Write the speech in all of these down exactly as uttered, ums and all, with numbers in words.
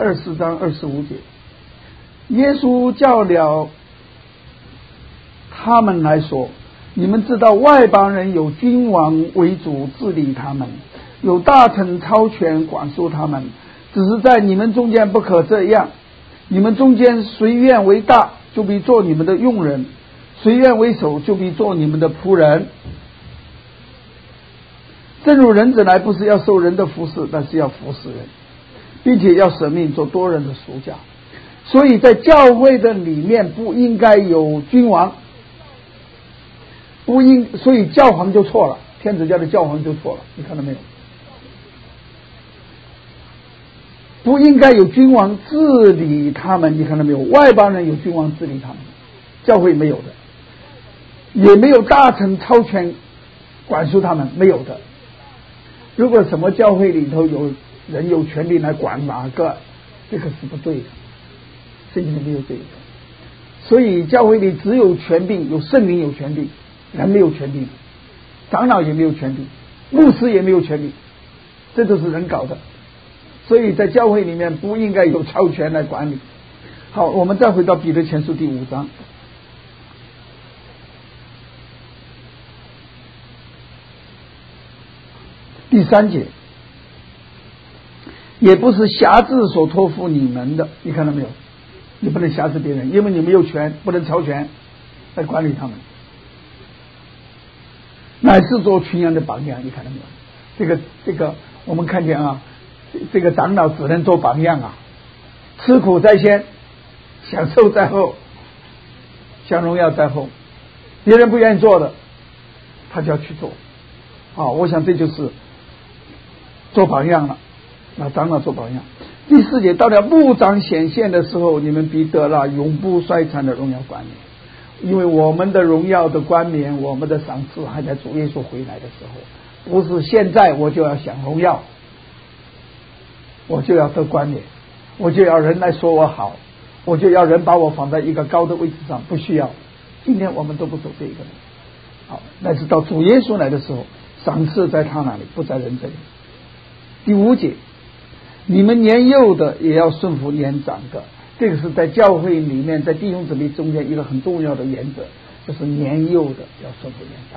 二十章二十五节，耶稣叫了他们来说，你们知道外邦人有君王为主治理他们，有大臣超权管束他们，只是在你们中间不可这样。你们中间谁愿为大，就必做你们的用人；谁愿为首，就必做你们的仆人。正如人子来，不是要受人的服侍，但是要服侍人，并且要舍命做多人的赎价。所以在教会的里面不应该有君王，不应，所以教皇就错了，天主教的教皇就错了，你看到没有？不应该有君王治理他们，你看到没有？外邦人有君王治理他们，教会没有的，也没有大臣超权管束他们，没有的。如果什么教会里头有人有权利来管哪个，这个是不对的，圣经里没有这个。所以教会里只有权柄，有圣灵有权柄，人没有权柄，长老也没有权柄，牧师也没有权柄，这都是人搞的。所以在教会里面不应该有超权来管理。好，我们再回到彼得前书第五章第三节，也不是辖制所托付你们的，你看到没有？你不能辖制别人，因为你没有权，不能超权来管理他们，乃是做群羊的榜样，你看到没有？这个这个我们看见啊，这个长老只能做榜样啊，吃苦在先，享受在后，享荣耀在后，别人不愿意做的他就要去做啊！我想这就是做榜样了，那长老做榜样。第四节，到了牧长显现的时候，你们必得了永不衰残的荣耀冠冕，因为我们的荣耀的冠冕，我们的赏赐还在主耶稣回来的时候，不是现在我就要享荣耀，我就要得冠冕，我就要人来说我好，我就要人把我放在一个高的位置上，不需要。今天我们都不走这个，好，但是到主耶稣来的时候，赏赐在他那里，不在人这里。第五节，你们年幼的也要顺服年长的，这个是在教会里面，在弟兄姊妹中间一个很重要的原则，就是年幼的要顺服年长。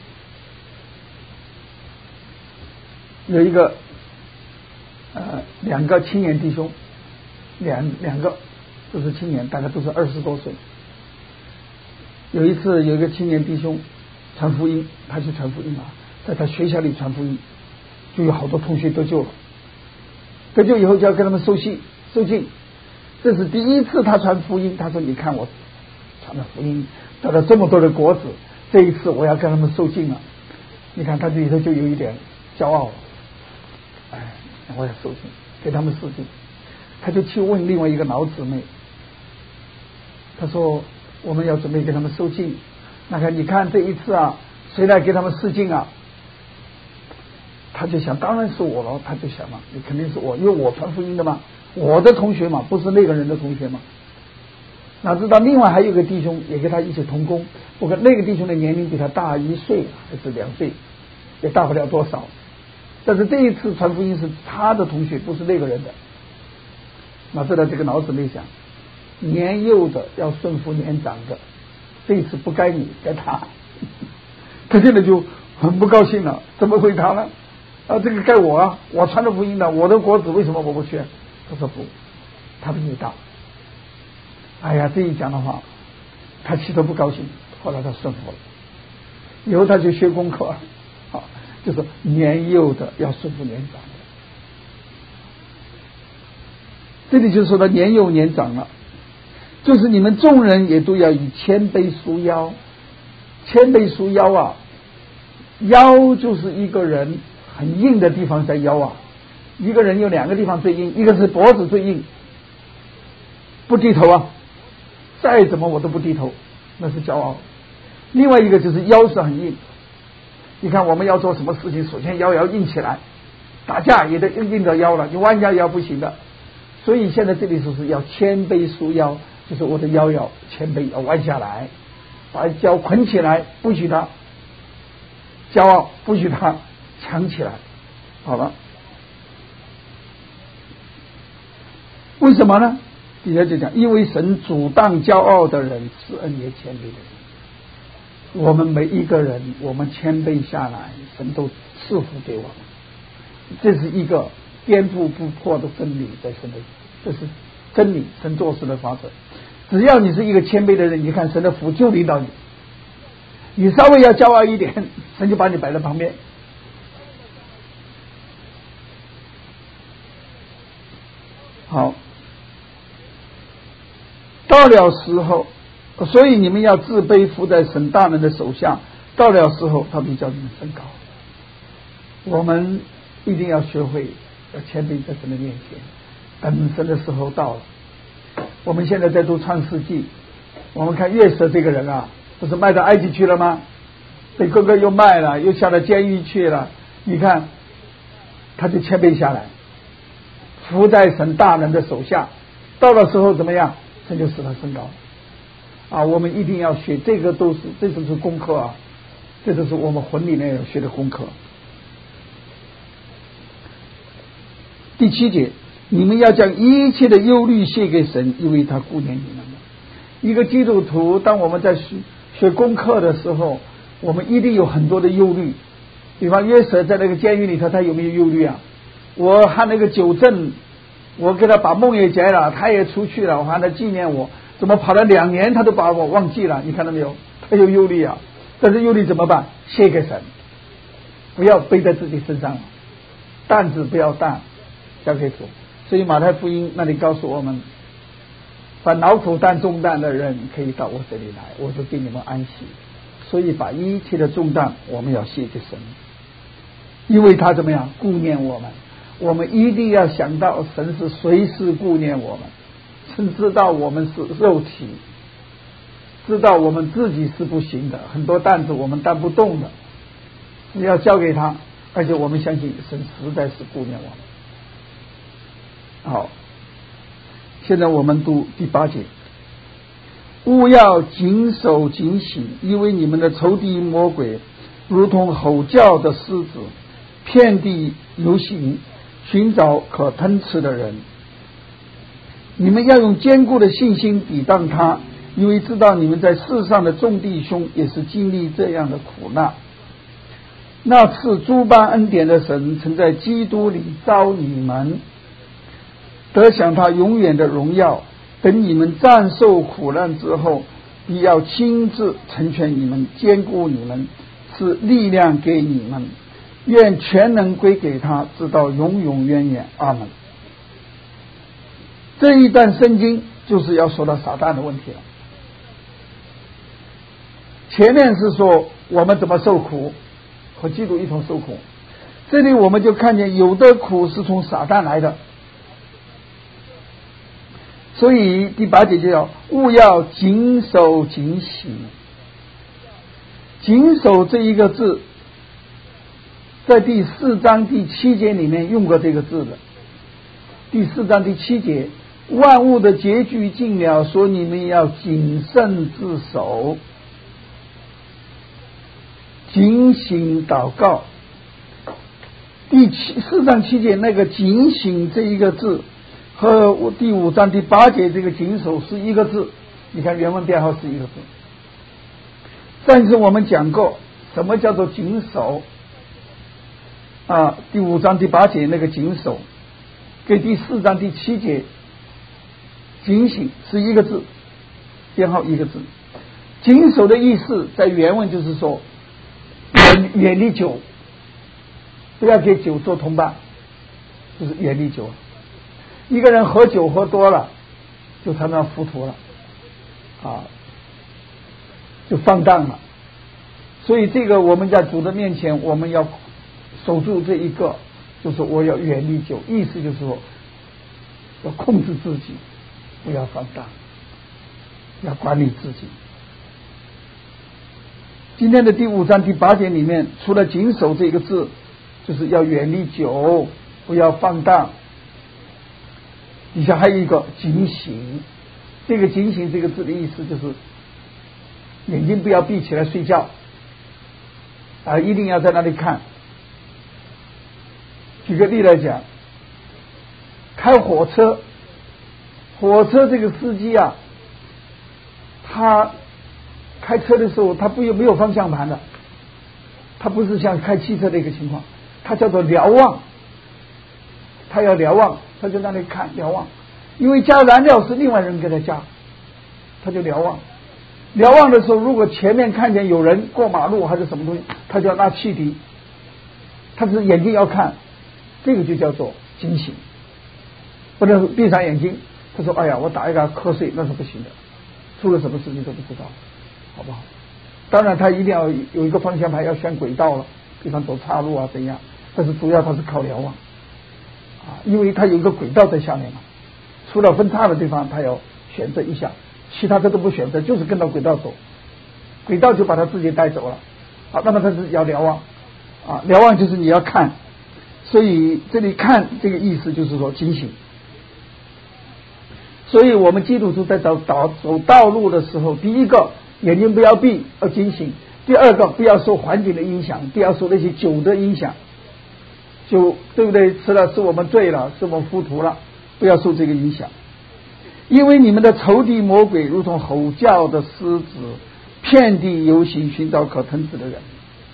有一个呃两个青年弟兄，两两个都是青年，大概都是二十多岁。有一次有一个青年弟兄传福音，他去传福音啊，在他学校里传福音，就有好多同学得救了。得救以后就要跟他们收信收信，这是第一次他传福音。他说：“你看我传的福音得了这么多的果子，这一次我要跟他们收信了。”你看他这里头就有一点骄傲了，哎，我要收信，给他们收信。他就去问另外一个老姊妹，他说：“我们要准备给他们收信，那个你看这一次啊，谁来给他们试信啊？”他就想，当然是我了。他就想嘛，你肯定是我，因为我传福音的嘛，我的同学嘛，不是那个人的同学嘛。哪知道另外还有个弟兄也跟他一起同工，不过那个弟兄的年龄比他大一岁还是两岁，也大不了多少。但是这一次传福音是他的同学，不是那个人的。哪知道这个老姊妹想，年幼的要顺服年长的，这一次不该你，该他。他现在就很不高兴了，怎么会他呢？啊，这个该我啊，我传的福音的，我的果子为什么我不去？他说不，他比你大。哎呀，这一讲的话，他气得不高兴，后来他顺服了，以后他就学功课，啊，就是年幼的要顺服年长的。这里就说到年幼年长了，就是你们众人也都要以谦卑束腰。谦卑束腰啊，腰就是一个人很硬的地方在腰啊，一个人有两个地方最硬，一个是脖子最硬，不低头啊，再怎么我都不低头，那是骄傲。另外一个就是腰是很硬，你看我们要做什么事情，首先腰要硬起来，打架也得硬硬着腰了，你弯下腰不行的。所以现在这里说是要谦卑束腰，就是我的腰要谦卑，要弯下来，把腰捆起来，不许它骄傲，不许它强起来。好了， 为什么呢？底下就讲，因为神阻挡骄傲的人，施恩也谦卑的人。我们每一个人，我们谦卑下来，神都赐福给我们。这是一个颠覆不破的真理，在神的，这是真理，神做事的法则。只要你是一个谦卑的人，你看神的福就临到你。你稍微要骄傲一点，神就把你摆在旁边。好，到了时候，所以你们要自卑，服在神大能的手下。到了时候，他必叫你们升高。我们一定要学会要谦卑在神的面前，等神的时候到了。我们现在在读创世纪，我们看约瑟这个人啊，不是卖到埃及去了吗？被哥哥又卖了，又下了监狱去了。你看，他就谦卑下来，服在神大能的手下。到了时候怎么样？神就使他升高。啊，我们一定要学，这个都是，这都是功课啊，这都是我们魂里面要学的功课。第七节，你们要将一切的忧虑卸给神，因为他顾念你们。一个基督徒，当我们在学学功课的时候，我们一定有很多的忧虑。比方约瑟在那个监狱里头，他有没有忧虑啊？我和那个酒政，我给他把梦也解了，他也出去了，我喊他纪念我，怎么跑了两年他都把我忘记了？你看到没有？他有忧虑啊。但是忧虑怎么办？卸给神，不要背在自己身上，担子不要担，交给主。所以马太福音那里告诉我们，凡劳苦担重担的人可以到我这里来，我就给你们安息。所以把一切的重担我们要卸给神，因为他怎么样顾念我们。我们一定要想到神是随时顾念我们，神知道我们是肉体，知道我们自己是不行的，很多担子我们担不动的，只要交给他，而且我们相信神实在是顾念我们。好，现在我们读第八节，务要谨守警醒，因为你们的仇敌魔鬼如同吼叫的狮子，遍地游行，寻找可吞吃的人。你们要用坚固的信心抵挡他，因为知道你们在世上的众弟兄也是经历这样的苦难。那赐诸般恩典的神曾在基督里召你们，得享他永远的荣耀。等你们战胜苦难之后，必要亲自成全你们，坚固你们，赐力量给你们。愿全能归给他，直到永永远远。阿门。这一段圣经就是要说到撒旦的问题了。前面是说我们怎么受苦，和基督一同受苦。这里我们就看见有的苦是从撒旦来的。所以第八节就要务要谨守警醒。谨守这一个字在第四章第七节里面用过这个字的。第四章第七节，万物的结局尽了，说你们要谨慎自守，警醒祷告。第七四章七节那个警醒这一个字和第五章第八节这个谨守是一个字，你看原文编号是一个字。上次我们讲过什么叫做谨守啊，第五章第八节那个谨守跟第四章第七节警醒是一个字，编号一个字。谨守的意思在原文就是说远远离酒，不要给酒做同伴，就是远离酒。一个人喝酒喝多了，就常常糊涂了，啊，就放荡了。所以这个我们在主的面前，我们要守住这一个，就是我要远离酒，意思就是说要控制自己，不要放荡，要管理自己。今天的第五章第八节里面，除了谨守这个字，就是要远离酒，不要放荡。底下还有一个警醒，这个警醒这个字的意思就是眼睛不要闭起来睡觉啊，一定要在那里看。举个例来讲，开火车火车这个司机啊，他开车的时候他不没有方向盘的，他不是像开汽车的一个情况，他叫做瞭望，他要瞭望，他就在那里看瞭望，因为加燃料是另外人给他加，他就瞭望。瞭望的时候，如果前面看见有人过马路还是什么东西，他就要拿汽笛，他是眼睛要看，这个就叫做警醒，不能闭上眼睛。他说：“哎呀，我打一个瞌睡那是不行的，出了什么事情都不知道，好不好？”当然，他一定要有一个方向盘，要选轨道了，比方走岔路啊怎样。但是主要他是靠瞭望啊，因为他有一个轨道在下面嘛，除了分叉的地方他要选择一下，其他的都不选择，就是跟到轨道走，轨道就把他自己带走了。好，那么他是要瞭望啊，瞭望就是你要看，所以这里看这个意思就是说警醒。所以我们基督徒在走道走道路的时候，第一个眼睛不要闭，要警醒；第二个不要受环境的影响，不要受那些酒的影响，酒对不对？吃了使我们醉了，使我们糊涂了，不要受这个影响。因为你们的仇敌魔鬼如同吼叫的狮子，遍地游行，寻找可吞吃的人。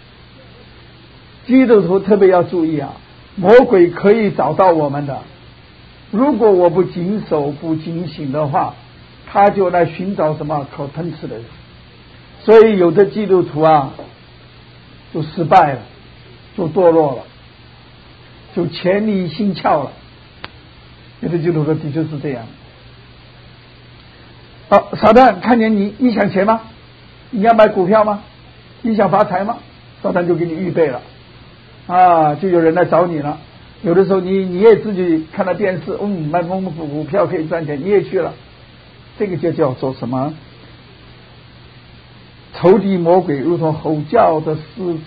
基督徒特别要注意啊，魔鬼可以找到我们的，如果我不谨守不警醒的话，他就来寻找什么可吞吃的人。所以有的基督徒啊就失败了，就堕落了，就潜力心窍了。有的基督徒的确是这样。好，撒旦看见你，你想钱吗？你要买股票吗？你想发财吗？撒旦就给你预备了啊，就有人来找你了。有的时候你你也自己看到电视，嗯，买某某股票可以赚钱，你也去了，这个就叫做什么？仇敌魔鬼如同吼叫的狮子，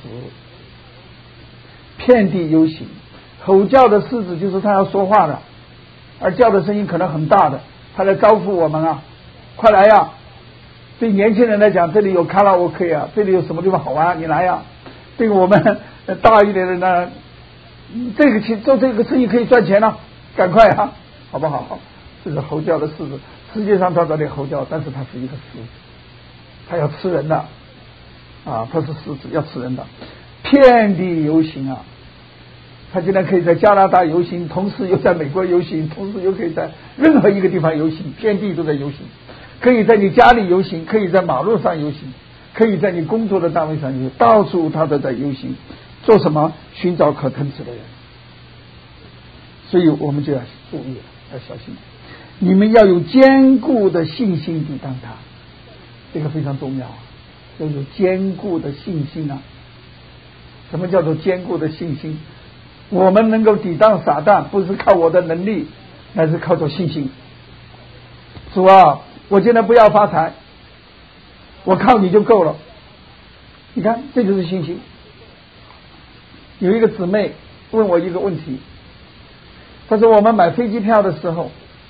遍地游行。吼叫的狮子就是他要说话的，而叫的声音可能很大的，他来招呼我们啊，快来呀！对年轻人来讲，这里有卡拉 OK 啊，这里有什么地方好玩，你来呀！对我们大一点的呢，这个去做这个生意可以赚钱啊，赶快啊，好不好？这是吼叫的狮子，世界上在这里吼叫，但是它是一个狮子，它要吃人的啊，它是狮子要吃人的，遍地游行啊，它竟然可以在加拿大游行，同时又在美国游行，同时又可以在任何一个地方游行，遍地都在游行，可以在你家里游行，可以在马路上游行，可以在你工作的单位上游行，到处它都在游行。做什么？寻找可吞吃的人。所以我们就要注意了，要小心。你们要有坚固的信心抵挡它，这个非常重要啊，要有坚固的信心啊。什么叫做坚固的信心？我们能够抵挡撒旦，不是靠我的能力，乃是靠着信心。主啊，我今天不要发财，我靠你就够了。你看，这就是信心。有一个姊妹问我一个问题，她说我们买飞机票的时候，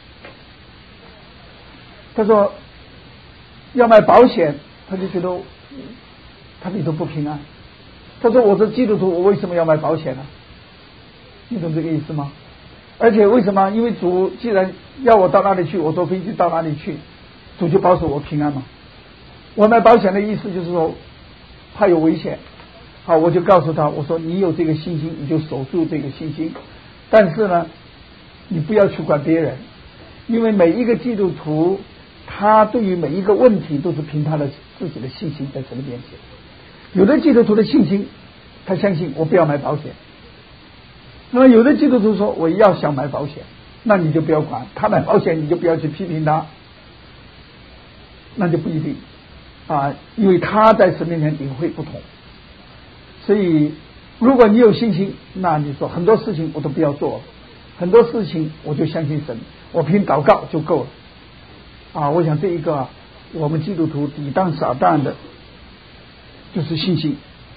她说要买保险，她就觉得她里头不平安。她说我是基督徒，我为什么要买保险呢？你懂这个意思吗？而且为什么？因为主既然要我到哪里去，我坐飞机到哪里去，主就保守我平安嘛。我买保险的意思就是说怕有危险。好，我就告诉他，我说你有这个信心，你就守住这个信心，但是呢，你不要去管别人，因为每一个基督徒，他对于每一个问题都是凭他的自己的信心在神的面前。有的基督徒的信心，他相信我不要买保险，那么有的基督徒说我要想买保险，那你就不要管他买保险，你就不要去批评他，那就不一定啊，因为他在神面前领会不同。所以如果你有信心，那你说很多事情我都不要做了，很多事情我就相信神，我凭祷告就够了啊。我想这一个、啊、我们基督徒抵挡撒旦的就是信心。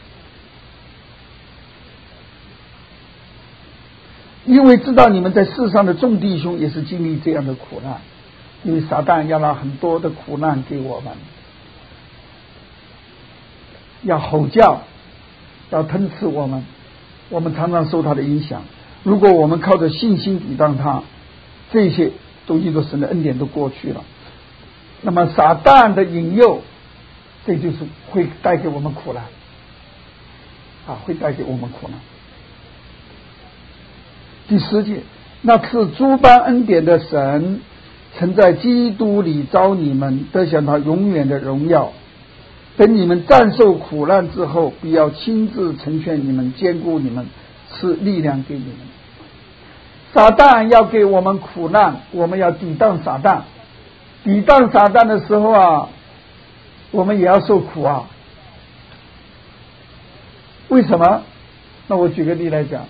因为知道你们在世上的众弟兄也是经历这样的苦难，因为撒旦要拿很多的苦难给我们，要吼叫，要吞吃我们，我们常常受他的影响。如果我们靠着信心抵挡他，这些都因着神的恩典都过去了。那么撒旦的引诱，这就是会带给我们苦难啊，会带给我们苦难。第十节，那赐诸般恩典的神，曾在基督里召你们，得享他永远的荣耀。等你们战胜苦难之后，必要亲自成全你们，坚固你们，赐力量给你们。撒旦要给我们苦难，我们要抵挡撒旦。抵挡撒旦的时候啊，我们也要受苦啊。为什么？那我举个例来讲，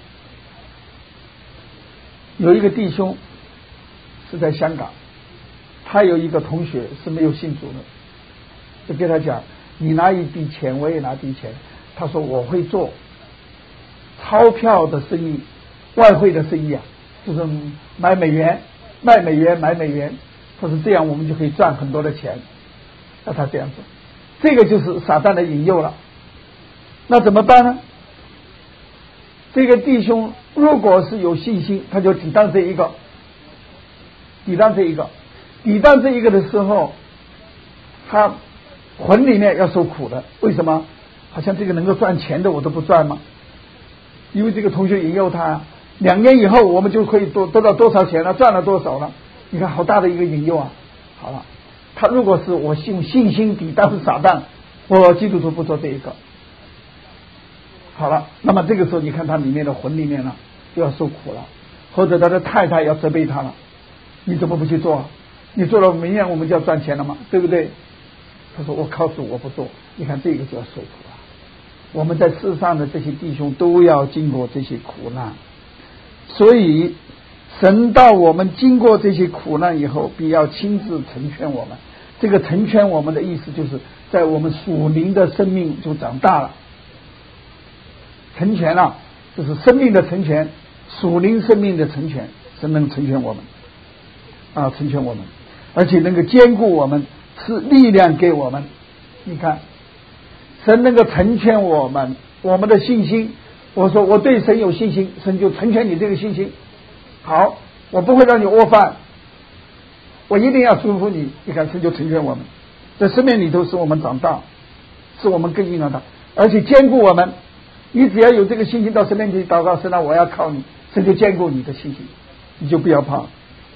有一个弟兄是在香港，他有一个同学是没有信主的，就跟他讲，你拿一笔钱，我也拿一笔钱。他说我会做钞票的生意，外汇的生意啊，就是买美元卖美元买美元，他说这样我们就可以赚很多的钱。那他这样做，这个就是撒旦的引诱了。那怎么办呢？这个弟兄如果是有信心，他就抵挡这一个，抵挡这一个，抵挡这一个的时候，他魂里面要受苦的。为什么？好像这个能够赚钱的我都不赚吗？因为这个同学引诱他，两年以后我们就可以多得到多少钱了，赚了多少了？你看好大的一个引诱啊！好了，他如果是我用信心抵挡撒旦，我基督徒不做这一个。好了，那么这个时候你看他里面的魂里面呢就要受苦了，或者他的太太要责备他了，你怎么不去做？你做了明年我们就要赚钱了嘛，对不对？他说我靠主我不做，你看这个就要受苦了。我们在世上的这些弟兄都要经过这些苦难，所以神到我们经过这些苦难以后，必要亲自成全我们。这个成全我们的意思就是在我们属灵的生命就长大了，成全了，就是生命的成全，属灵生命的成全，神能成全我们啊，成全我们，而且能够坚固我们，赐力量给我们。你看神能够成全我们，我们的信心，我说我对神有信心，神就成全你这个信心。好，我不会让你饿饭，我一定要顺服你。你看神就成全我们，在生命里头使我们长大，使我们更硬朗，而且坚固我们。你只要有这个信心到神面前祷告，神啊，我要靠你，神就坚固你的信心，你就不要怕。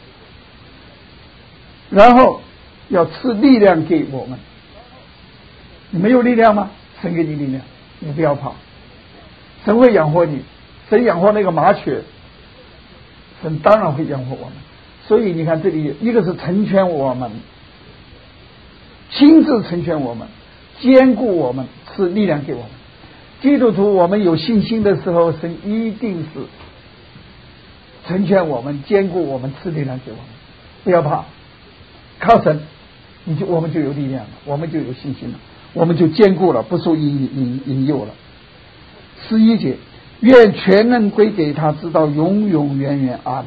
然后要赐力量给我们，你没有力量吗？神给你力量，你不要怕，神会养活你，神养活那个麻雀，神当然会养活我们。所以你看这里一个是成全我们，亲自成全我们，坚固我们，赐力量给我们。基督徒我们有信心的时候，神一定是成全我们，坚固我们，赐力量给我们。不要怕，靠神，你就我们就有力量了，我们就有信心了，我们就坚固了，不受引引引诱了。十一节，愿全能归给他，直到永永远远。阿门。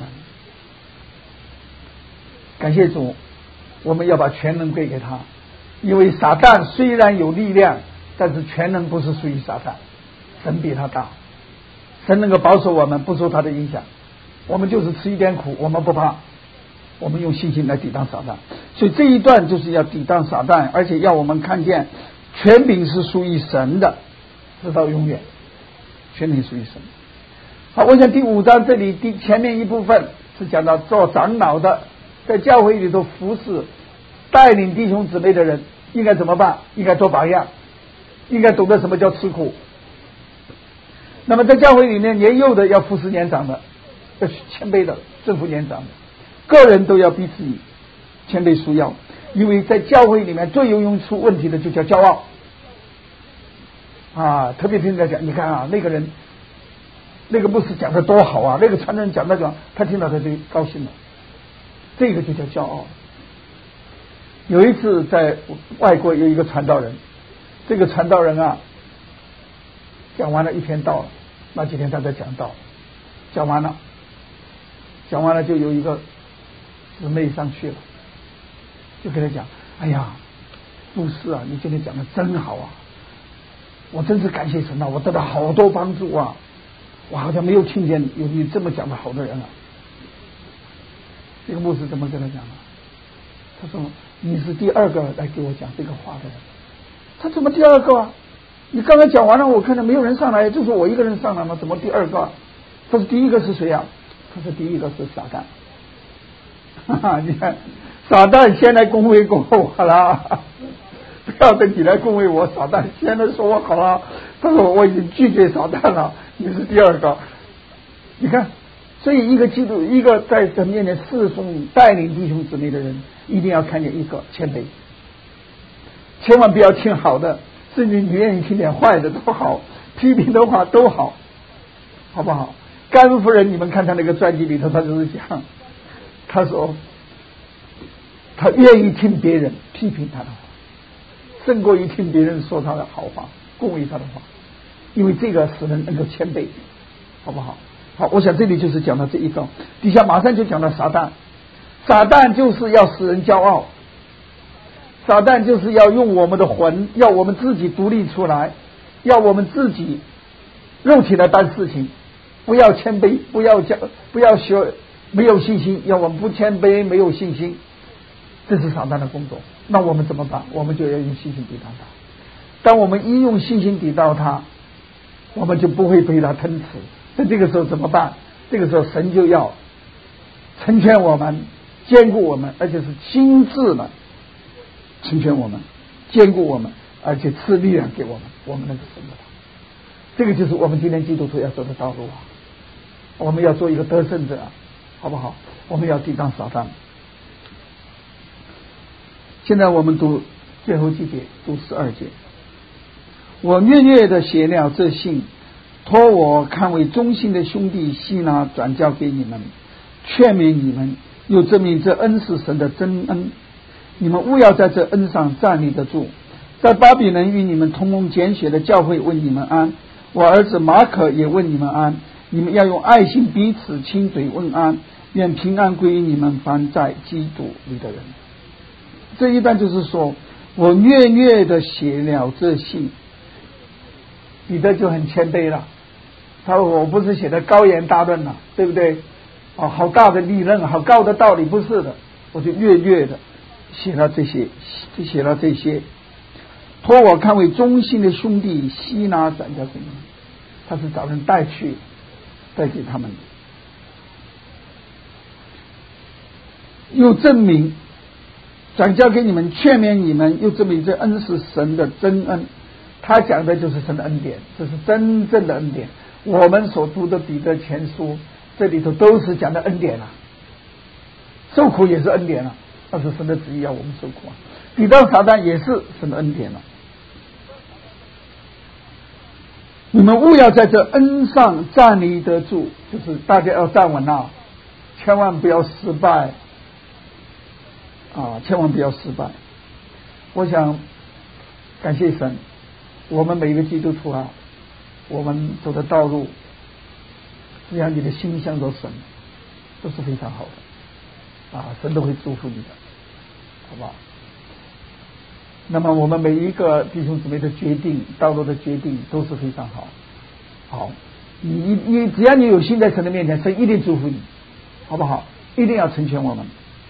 感谢主，我们要把全能归给他，因为撒旦虽然有力量，但是全能不是属于撒旦，神比他大，神能够保守我们不受他的影响。我们就是吃一点苦，我们不怕，我们用信心来抵挡撒旦。所以这一段就是要抵挡撒旦，而且要我们看见权柄是属于神的，直到永远，权柄属于神。好，我想第五章这里第前面一部分是讲到做长老的，在教会里头服侍带领弟兄姊妹的人应该怎么办，应该做榜样，应该懂得什么叫吃苦。那么在教会里面，年幼的要服侍年长的，要谦卑的顺服年长的，个人都要彼此谦卑束腰。因为在教会里面最容易出问题的就叫骄傲啊，特别听人家讲，你看啊，那个人那个牧师讲的多好啊，那个传人讲那个，他听到他就高兴了，这个就叫骄傲。有一次在外国有一个传道人，这个传道人啊讲完了一篇道了，那几天他在讲道，讲完了讲完了就有一个姊妹上去了，就跟他讲，哎呀牧师啊，你今天讲的真好啊，我真是感谢神啊，我得到好多帮助啊，我好像没有听见有你这么讲的好的人啊。 这个牧师怎么跟他讲啊？他说你是第二个来给我讲这个话的人。他怎么第二个啊？你刚刚讲完了，我看到没有人上来，就是我一个人上来吗？怎么第二个啊？他说第一个是谁啊？他说第一个是撒旦。哈哈，你看撒旦先来恭维过我了，不要等你来恭维我，撒旦先来说我好了。他说我已经拒绝撒旦了，你是第二个。你看，所以一个基督，一个在神面前侍奉带领弟兄姊妹的人，一定要看见一个谦卑，千万不要听好的，甚至你愿意听点坏的都好，批评的话都好，好不好？甘夫人，你们看他那个传记里头，他就是讲，他说他愿意听别人批评他的话，胜过于听别人说他的好话，恭维他的话，因为这个使人能够谦卑，好不好？好，我想这里就是讲到这一个，底下马上就讲到撒旦，撒旦就是要使人骄傲，撒旦就是要用我们的魂，要我们自己独立出来，要我们自己肉体来办事情，不要谦卑，不要骄，不要学没有信心，要我们不谦卑，没有信心，这是撒旦的工作。那我们怎么办？我们就要用信心抵挡他。当我们一用信心抵挡他，我们就不会被他吞噬。在这个时候怎么办？这个时候神就要成全我们，坚固我们，而且是亲自的成全我们，坚固我们，而且赐力量给我们，我们能够胜过他。这个就是我们今天基督徒要走的道路啊！我们要做一个得胜者，好不好？我们要抵挡撒旦。现在我们读最后几节，读十二节。我略略的写了这信，托我看为忠心的兄弟希拿转交给你们，劝勉你们，又证明这恩是神的真恩。你们务要在这恩上站立得住。在巴比伦与你们同工拣选的教会问你们安，我儿子马可也问你们安。你们要用爱心彼此亲嘴问安，愿平安归于你们凡在基督里的人。这一段就是说，我略略的写了这信，彼得就很谦卑了。他说我不是写的高言大论了，对不对？哦，好大的理论，好高的道理，不是的，我就略略的写了这些，写了这些。托我看为忠心的兄弟希拿转交给你们，他是找人带去，带给他们，又证明转交给你们，劝勉你们，又证明这恩是神的真恩。他讲的就是神的恩典，这是真正的恩典。我们所读的彼得前书，这里头都是讲的恩典啊，受苦也是恩典啊，那是神的旨意要我们受苦啊。抵挡撒旦也是神的恩典了、啊。你们务要在这恩上站立得住，就是大家要站稳啊，千万不要失败啊，千万不要失败。我想感谢神，我们每一个基督徒啊，我们走的道路，只要你的心向着神，都是非常好的啊，神都会祝福你的，好不好？那么我们每一个弟兄姊妹的决定，道路的决定都是非常好。好，你你只要你有心在神的面前，神一定祝福你，好不好？一定要成全我们。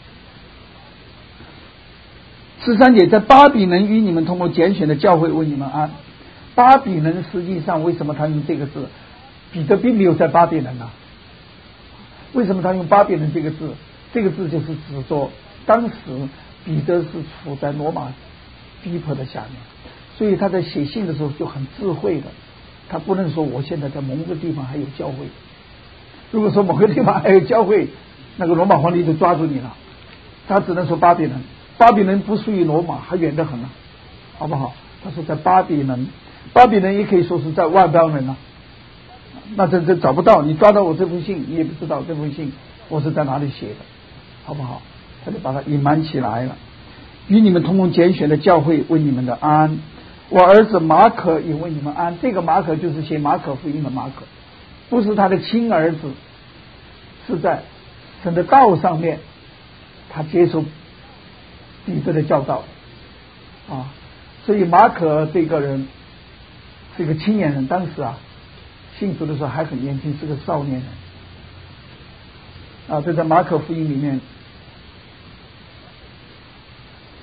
十三节，在巴比伦与你们通过拣选的教会为你们安。巴比伦实际上为什么他用这个字？彼得并没有在巴比伦啊。为什么他用巴比伦这个字？这个字就是指说，当时彼得是处在罗马逼迫的下面，所以他在写信的时候就很智慧的，他不能说我现在在某个地方还有教会，如果说某个地方还有教会，那个罗马皇帝就抓住你了，他只能说巴比伦，巴比伦不属于罗马，还远得很了，好不好？他说在巴比伦，巴比伦也可以说是在外邦人了，那这这找不到，你抓到我这封信，你也不知道这封信我是在哪里写的，好不好？他就把它隐瞒起来了。与你们同工拣选的教会为你们的安，我儿子马可也为你们安。这个马可就是写马可福音的马可，不是他的亲儿子，是在神的道上面他接受彼得的教导啊，所以马可这个人是一个青年人，当时啊信主的时候还很年轻，是个少年人啊。这在马可福音里面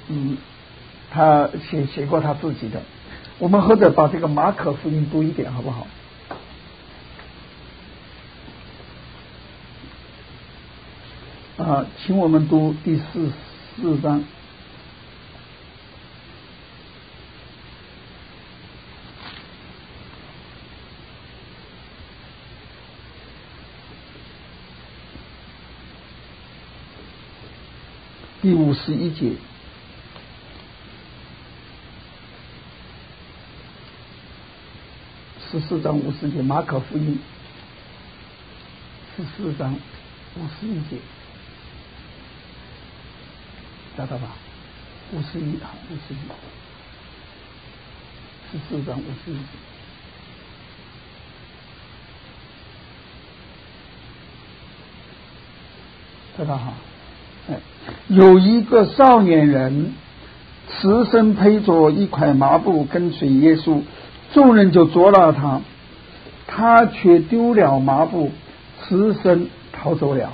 嗯，他写写过他自己的。我们或者把这个马可福音读一点好不好？啊，请我们读第四四章。第五十一节，十四章五十节，马可福音十四章五十一节，找到吧？五十一啊，五十一，十四章五十一节。找到哈？哎，有一个少年人，赤身披着一块麻布跟随耶稣，众人就捉了他，他却丢了麻布，赤身逃走了。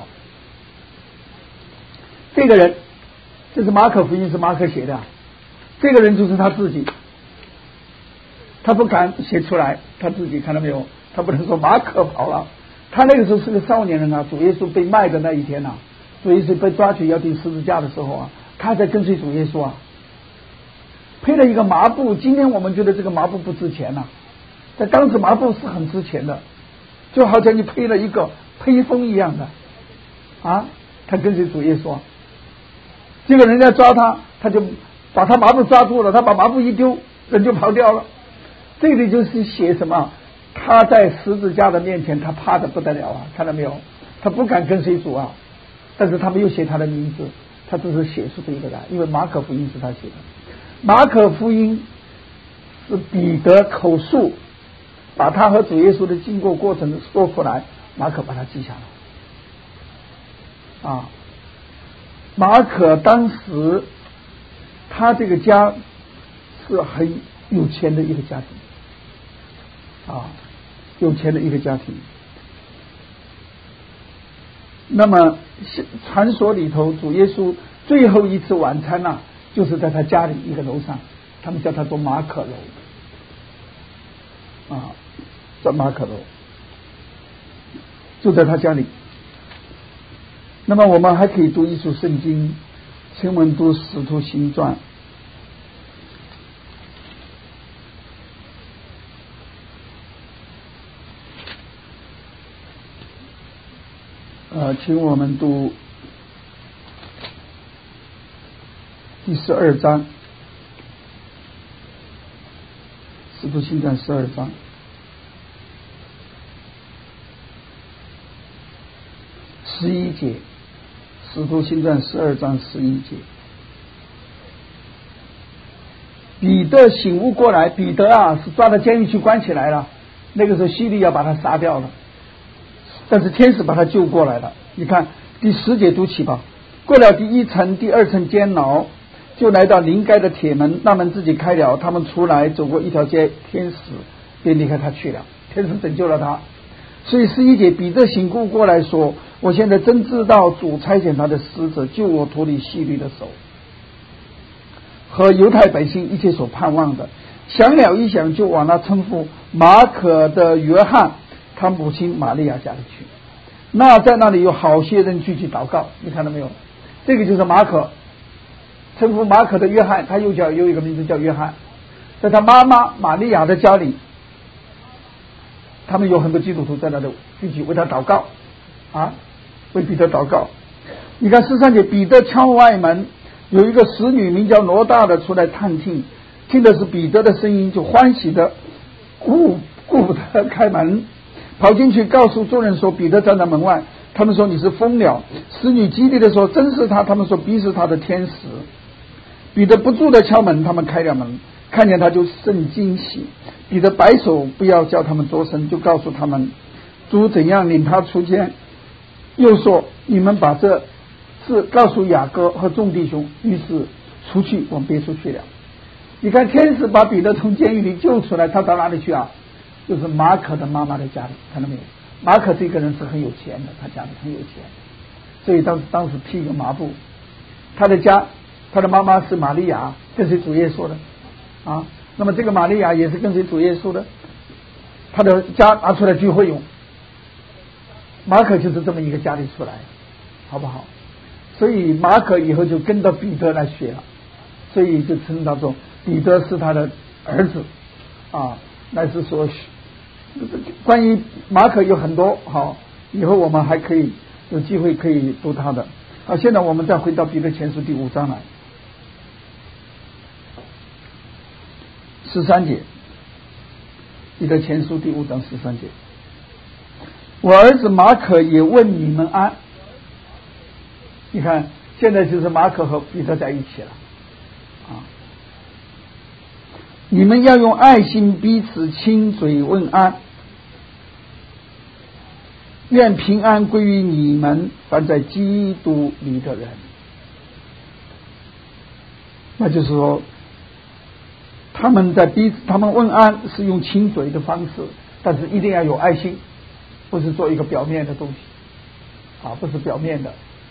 这个人，这是马可福音，是马可写的，这个人就是他自己，他不敢写出来，他自己看到没有？他不能说马可跑了，他那个时候是个少年人啊，主耶稣被卖的那一天啊，主耶稣被抓去要钉十字架的时候啊，他在跟随主耶稣啊，配了一个麻布。今天我们觉得这个麻布不值钱啊，在当时麻布是很值钱的，就好像你配了一个披风一样的啊。他跟随主耶稣，结果人家抓他，他就把他麻布抓住了，他把麻布一丢，人就跑掉了。这里就是写什么？他在十字架的面前，他怕得不得了啊！看到没有？他不敢跟随主啊。但是他没有写他的名字，他只是写出这一个来，因为马可福音是他写的。马可福音是彼得口述，把他和主耶稣的经过过程说出来，马可把它记下来。啊，马可当时他这个家是很有钱的一个家庭，啊，有钱的一个家庭。那么传说里头，主耶稣最后一次晚餐呐、啊，就是在他家里一个楼上，他们叫他做马可楼，啊，叫马可楼，就在他家里。那么我们还可以读一处圣经，请我们读《使徒行传》。呃，请我们读第十二章，《使徒行传》十二章十一节，《使徒行传》十二章十一节。彼得醒悟过来，彼得啊是抓到监狱去关起来了，那个时候希律要把他杀掉了。但是天使把他救过来了。你看第十节读起吧。过了第一层第二层监牢，就来到临街的铁门，那门自己开了，他们出来走过一条街，天使便离开他去了，天使拯救了他。所以十一节，彼得醒悟过来说，我现在真知道主差遣他的使者救我脱离希律的手和犹太百姓一切所盼望的。想了一想，就往那称呼马可的约翰他母亲玛利亚家里去。那在那里有好些人聚集祷告，你看到没有？这个就是马可，称呼马可的约翰，他又叫有一个名字叫约翰，在他妈妈玛利亚的家里，他们有很多基督徒在那里聚集为他祷告啊，为彼得祷告。你看十三节，彼得敲外门，有一个使女名叫罗大的出来探听，听的是彼得的声音，就欢喜的顾顾他开门，跑进去告诉众人说彼得站在门外。他们说你是疯了。使女激励的说真是他。他们说必是他的天使。彼得不住的敲门，他们开了门，看见他就甚惊喜。彼得摆手不要叫他们作声，就告诉他们主怎样领他出监，又说你们把这事告诉雅各和众弟兄。于是出去往别处去了。你看天使把彼得从监狱里救出来，他到哪里去啊？就是马可的妈妈的家里，看到没有？马可这个人是很有钱的，他家里很有钱，所以当时当时披个麻布，他的家他的妈妈是玛利亚，跟随主耶稣的啊。那么这个玛利亚也是跟随主耶稣的，他的家拿出来聚会用。马可就是这么一个家里出来，好不好？所以马可以后就跟着彼得来学了，所以就称他说彼得是他的儿子啊。那是说关于马可有很多好，以后我们还可以有机会可以读他的。好，现在我们再回到彼得前书第五章来，十三节，彼得前书第五章十三节，我儿子马可也问你们安。你看现在就是马可和彼得在一起了啊！你们要用爱心彼此亲嘴问安，愿平安归于你们凡在基督里的人。那就是说他们在彼此他们问安是用亲嘴的方式，但是一定要有爱心，不是做一个表面的东西啊，不是表面的。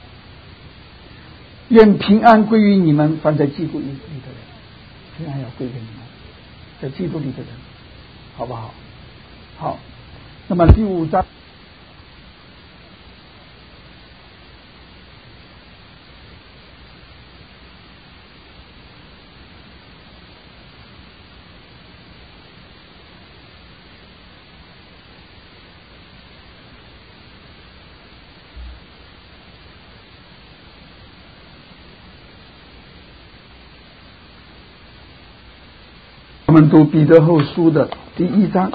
愿平安归于你们凡在基督里的人，平安要归给你们在基督里的人，好不好？好，那么第五章我们读彼得后书的第一章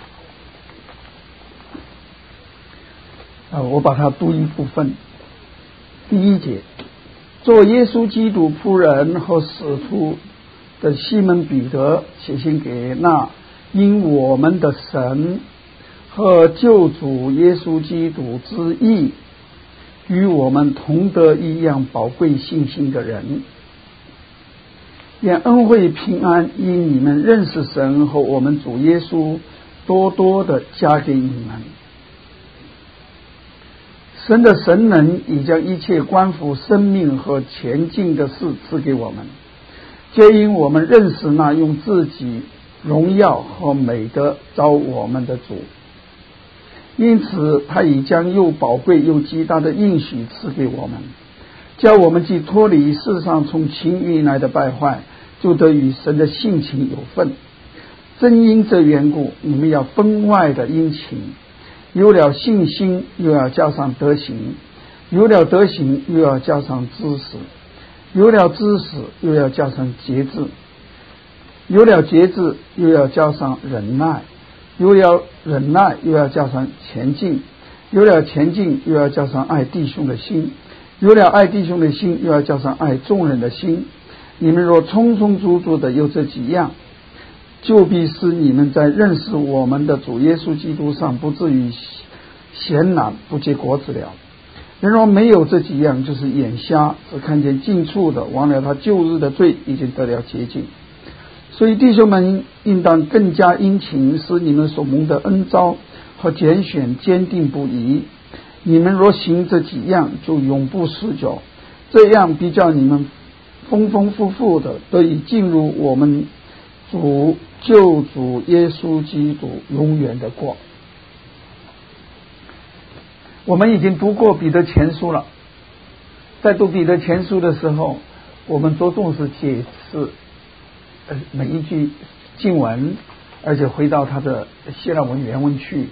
啊，我把它读一部分。第一节，做耶稣基督仆人和使徒的西门彼得写信给那因我们的神和救主耶稣基督之义与我们同得一样宝贵信心的人，愿恩惠平安因你们认识神和我们主耶稣多多的加给你们。神的神能已将一切关乎生命和前进的事赐给我们，皆因我们认识那用自己荣耀和美德召我们的主。因此他已将又宝贵又极大的应许赐给我们，叫我们既脱离世上从情欲来的败坏，就得与神的性情有份。正因这缘故，你们要分外的殷勤，有了信心又要加上德行，有了德行又要加上知识，有了知识又要加上节制，有了节制又要加上忍耐，有了忍耐又要加上前进，有了前进又要加上爱弟兄的心，有了爱弟兄的心又要加上爱众人的心。你们若充充足足的有这几样，就必使你们在认识我们的主耶稣基督上不至于闲懒不结果子了。人若没有这几样，就是眼瞎，只看见近处的，忘了他旧日的罪已经得了洁净。所以弟兄们应当更加殷勤，使你们所蒙的恩召和拣选坚定不移。你们若行这几样，就永不失脚，这样必叫你们丰丰富富的得以进入我们主救主耶稣基督永远的国。我们已经读过彼得前书了，在读彼得前书的时候，我们着重是解释每一句经文，而且回到它的希腊文原文去。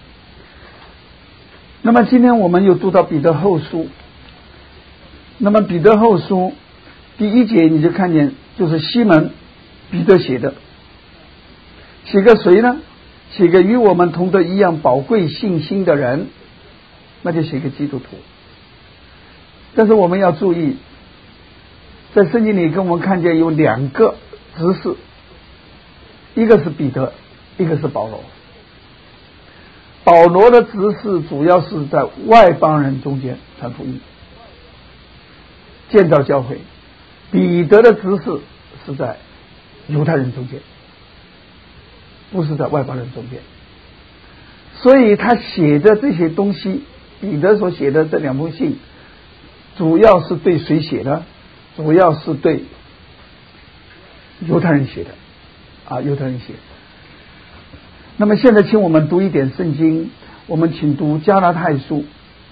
那么今天我们又读到彼得后书，那么彼得后书第一节你就看见就是西门彼得写的，写个谁呢？写个与我们同得一样宝贵信心的人，那就写个基督徒。但是我们要注意，在圣经里跟我们看见有两个执事，一个是彼得，一个是保罗。保罗的执事主要是在外邦人中间传福音，建造教会；彼得的执事是在犹太人中间，不是在外邦人中间。所以他写的这些东西，彼得所写的这两封信，主要是对谁写的？ 主要是对犹太人写的啊，犹太人写的。那么现在请我们读一点圣经，我们请读加拉太书。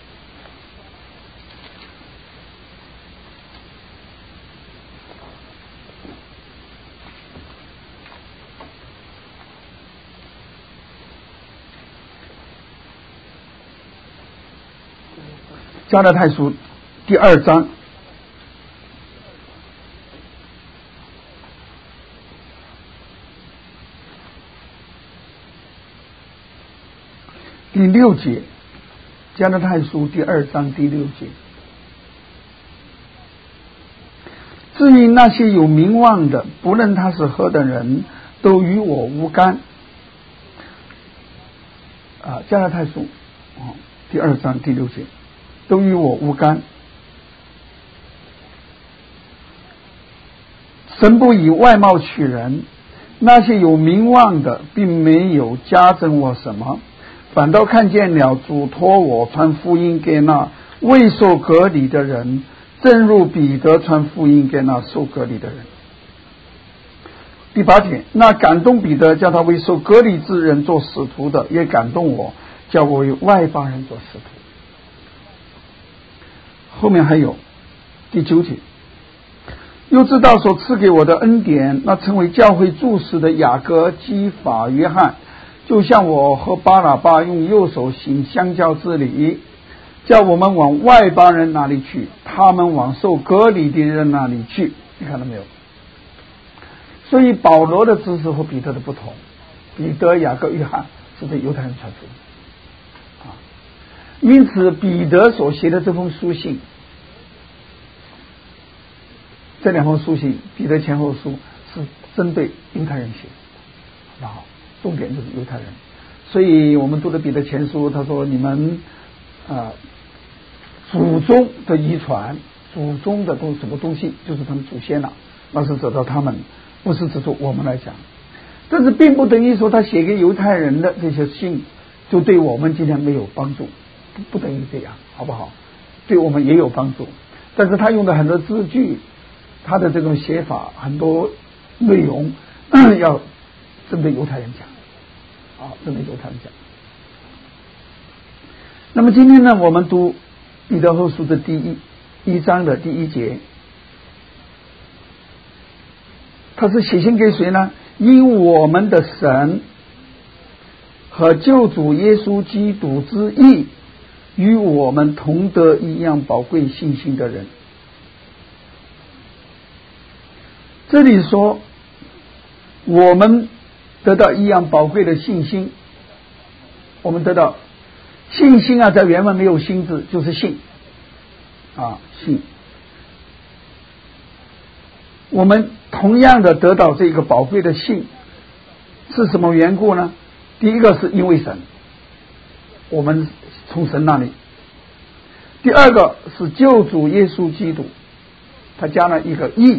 加拉太书第二章第六节，加拉太书第二章第六节。至于那些有名望的，不论他是何等人，都与我无干。啊，加拉太书啊第二章第六节，都与我无干。神不以外貌取人，那些有名望的，并没有加增我什么，反倒看见了主托我传福音给那未受割礼的人，正如彼得传福音给那受割礼的人。第八节，那感动彼得叫他为受割礼之人做使徒的，也感动我，叫我为外邦人做使徒。后面还有第九节，又知道所赐给我的恩典，那成为教会柱石的雅各、基法、约翰，就像我和巴拿巴用右手行相交之礼，叫我们往外邦人那里去，他们往受割礼的人那里去。你看到没有？所以保罗的知识和彼得的不同，彼得、雅各、约翰是对犹太人传福音啊，因此彼得所写的这封书信，这两封书信，彼得前后书是针对犹太人写的，好，重点就是犹太人。所以我们读的彼得前书，他说你们啊、呃、祖宗的遗传，祖宗的东什么东西，就是他们祖先了、啊，那是指到他们，不是指出我们来讲。但是并不等于说他写给犹太人的这些信就对我们今天没有帮助，不不等于这样，好不好？对我们也有帮助，但是他用的很多字句，他的这种写法，很多内容要针对犹太人讲啊，针对犹太人讲。那么今天呢，我们读彼得后书的第一一章的第一节，他是写信给谁呢？因我们的神和救主耶稣基督之义，与我们同得一样宝贵信心的人。这里说我们得到一样宝贵的信心，我们得到信心啊，在原文没有心字，就是信啊，信。我们同样的得到这个宝贵的信，是什么缘故呢？第一个是因为神，我们从神那里；第二个是救主耶稣基督，他加了一个义，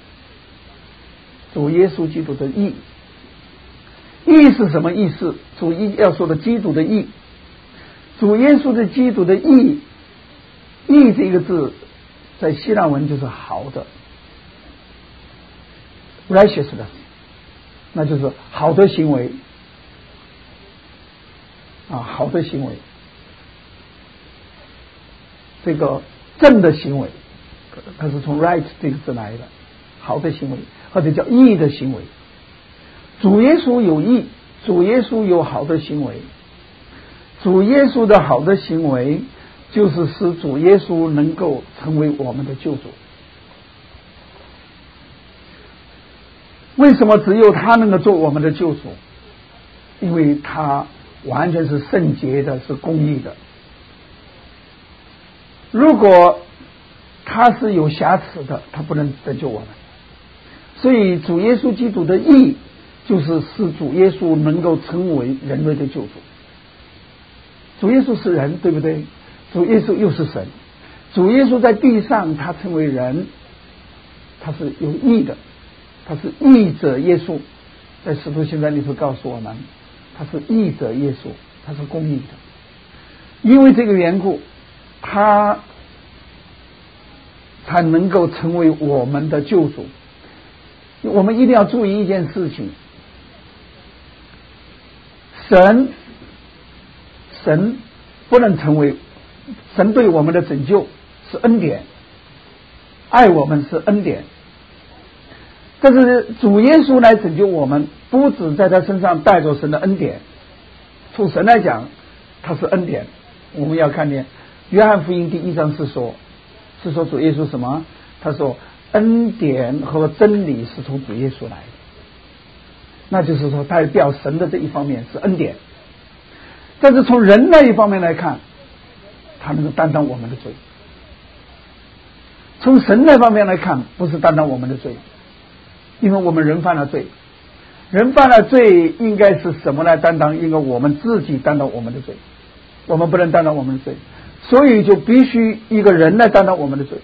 主耶稣基督的义。义是什么意思？主义要说的基督的义，主耶稣的基督的义，义这个字在希腊文就是好的 righteousness， 那就是好的行为啊，好的行为，这个正的行为，它是从 right 这个字来的，好的行为，或者叫义的行为。主耶稣有义，主耶稣有好的行为，主耶稣的好的行为就是使主耶稣能够成为我们的救主。为什么只有他能够做我们的救主？因为他完全是圣洁的，是公义的。如果他是有瑕疵的，他不能拯救我们。所以主耶稣基督的义就是使主耶稣能够成为人类的救主。主耶稣是人，对不对？主耶稣又是神。主耶稣在地上他成为人，他是有义的，他是义者耶稣。在使徒行传里头告诉我们，他是义者耶稣，他是公义的。因为这个缘故，他才能够成为我们的救主。我们一定要注意一件事情，神神不能成为，神对我们的拯救是恩典，爱我们是恩典，但是主耶稣来拯救我们，不只在他身上带着神的恩典，从神来讲他是恩典。我们要看见约翰福音第一章是说是说主耶稣什么？他说恩典和真理是从主耶稣来的，那就是说代表神的这一方面是恩典，但是从人那一方面来看，他能够担当我们的罪。从神那方面来看，不是担当我们的罪，因为我们人犯了罪，人犯了罪应该是什么来担当？应该我们自己担当我们的罪，我们不能担当我们的罪，所以就必须一个人来担当我们的罪。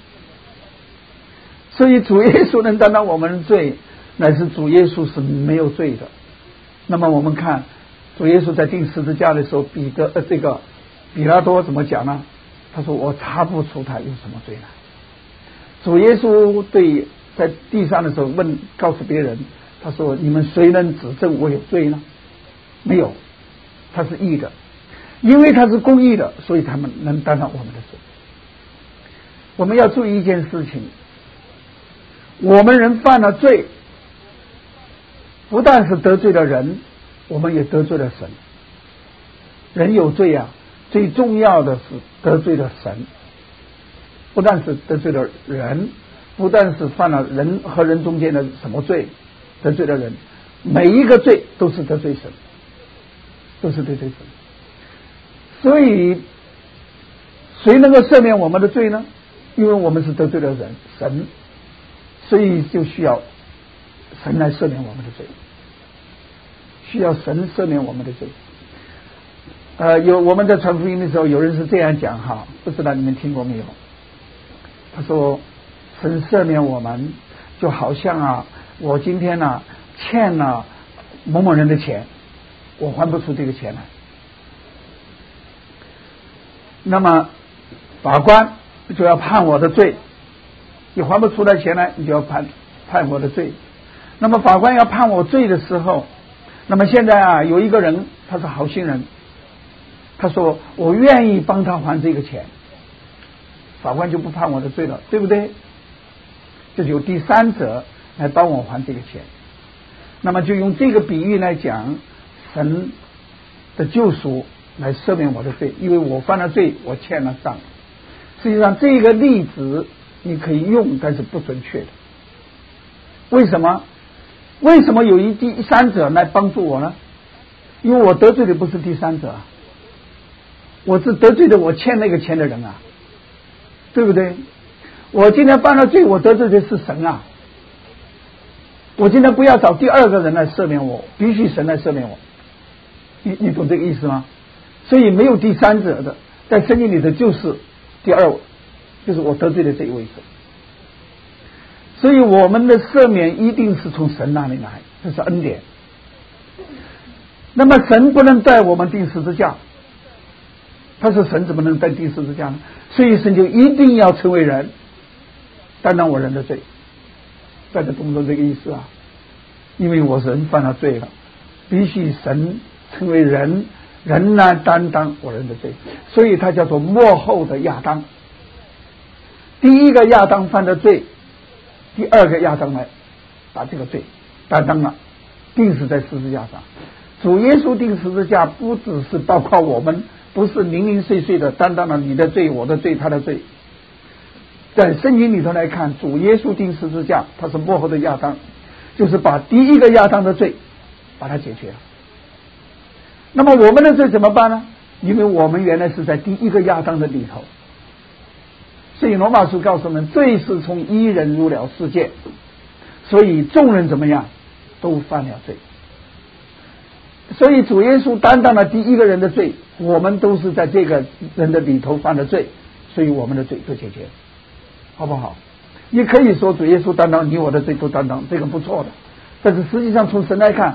所以主耶稣能担当我们的罪，乃是主耶稣是没有罪的。那么我们看主耶稣在钉十字架的时候，彼得呃这个比拉多怎么讲呢？他说我查不出他有什么罪来。主耶稣对在地上的时候问告诉别人，他说你们谁能指证我有罪呢？没有，他是义的，因为他是公义的，所以他们能担当我们的罪。我们要注意一件事情，我们人犯了罪，不但是得罪了人，我们也得罪了神。人有罪啊，最重要的是得罪了神，不但是得罪了人，不但是犯了人和人中间的什么罪，得罪了人，每一个罪都是得罪神，都是得罪神。所以谁能够赦免我们的罪呢？因为我们是得罪了人神，所以就需要神来赦免我们的罪，需要神赦免我们的罪。呃，有我们在传福音的时候，有人是这样讲哈，不知道你们听过没有？他说神赦免我们，就好像啊，我今天呢、啊、欠了某某人的钱，我还不出这个钱来，那么法官就要判我的罪，你还不出来钱来，你就要判判我的罪。那么法官要判我罪的时候，那么现在啊，有一个人他是好心人，他说我愿意帮他还这个钱，法官就不判我的罪了，对不对？就有第三者来帮我还这个钱。那么就用这个比喻来讲，神的救赎来赦免我的罪，因为我犯了罪，我欠了账。实际上这个例子你可以用，但是不准确的。为什么？为什么有一第三者来帮助我呢？因为我得罪的不是第三者啊，我是得罪的我欠那个钱的人啊，对不对？我今天犯了罪，我得罪的是神啊，我今天不要找第二个人来赦免我，必须神来赦免我。你你懂这个意思吗？所以没有第三者的，在圣经里头就是第二，就是我得罪的这一位神。所以我们的赦免一定是从神那里来，这是恩典。那么神不能带我们钉十字架，他是神，怎么能带钉十字架呢？所以神就一定要成为人，担当我人的罪。大家懂不懂这个意思啊？因为我人犯了罪了，必须神成为人，人来担当我人的罪，所以他叫做末后的亚当。第一个亚当犯的罪，第二个亚当来把这个罪担当了，钉死在十字架上。主耶稣钉十字架不只是包括我们，不是零零碎碎的担当了你的罪我的罪他的罪。在圣经里头来看，主耶稣钉十字架，他是末后的亚当，就是把第一个亚当的罪把它解决了。那么我们的罪怎么办呢？因为我们原来是在第一个亚当的里头，所以罗马书告诉我们，罪是从一人入了世界，所以众人怎么样都犯了罪。所以主耶稣担当了第一个人的罪，我们都是在这个人的里头犯的罪，所以我们的罪都解决了，好不好？也可以说主耶稣担当你我的罪都担当，这个不错的。但是实际上从神来看，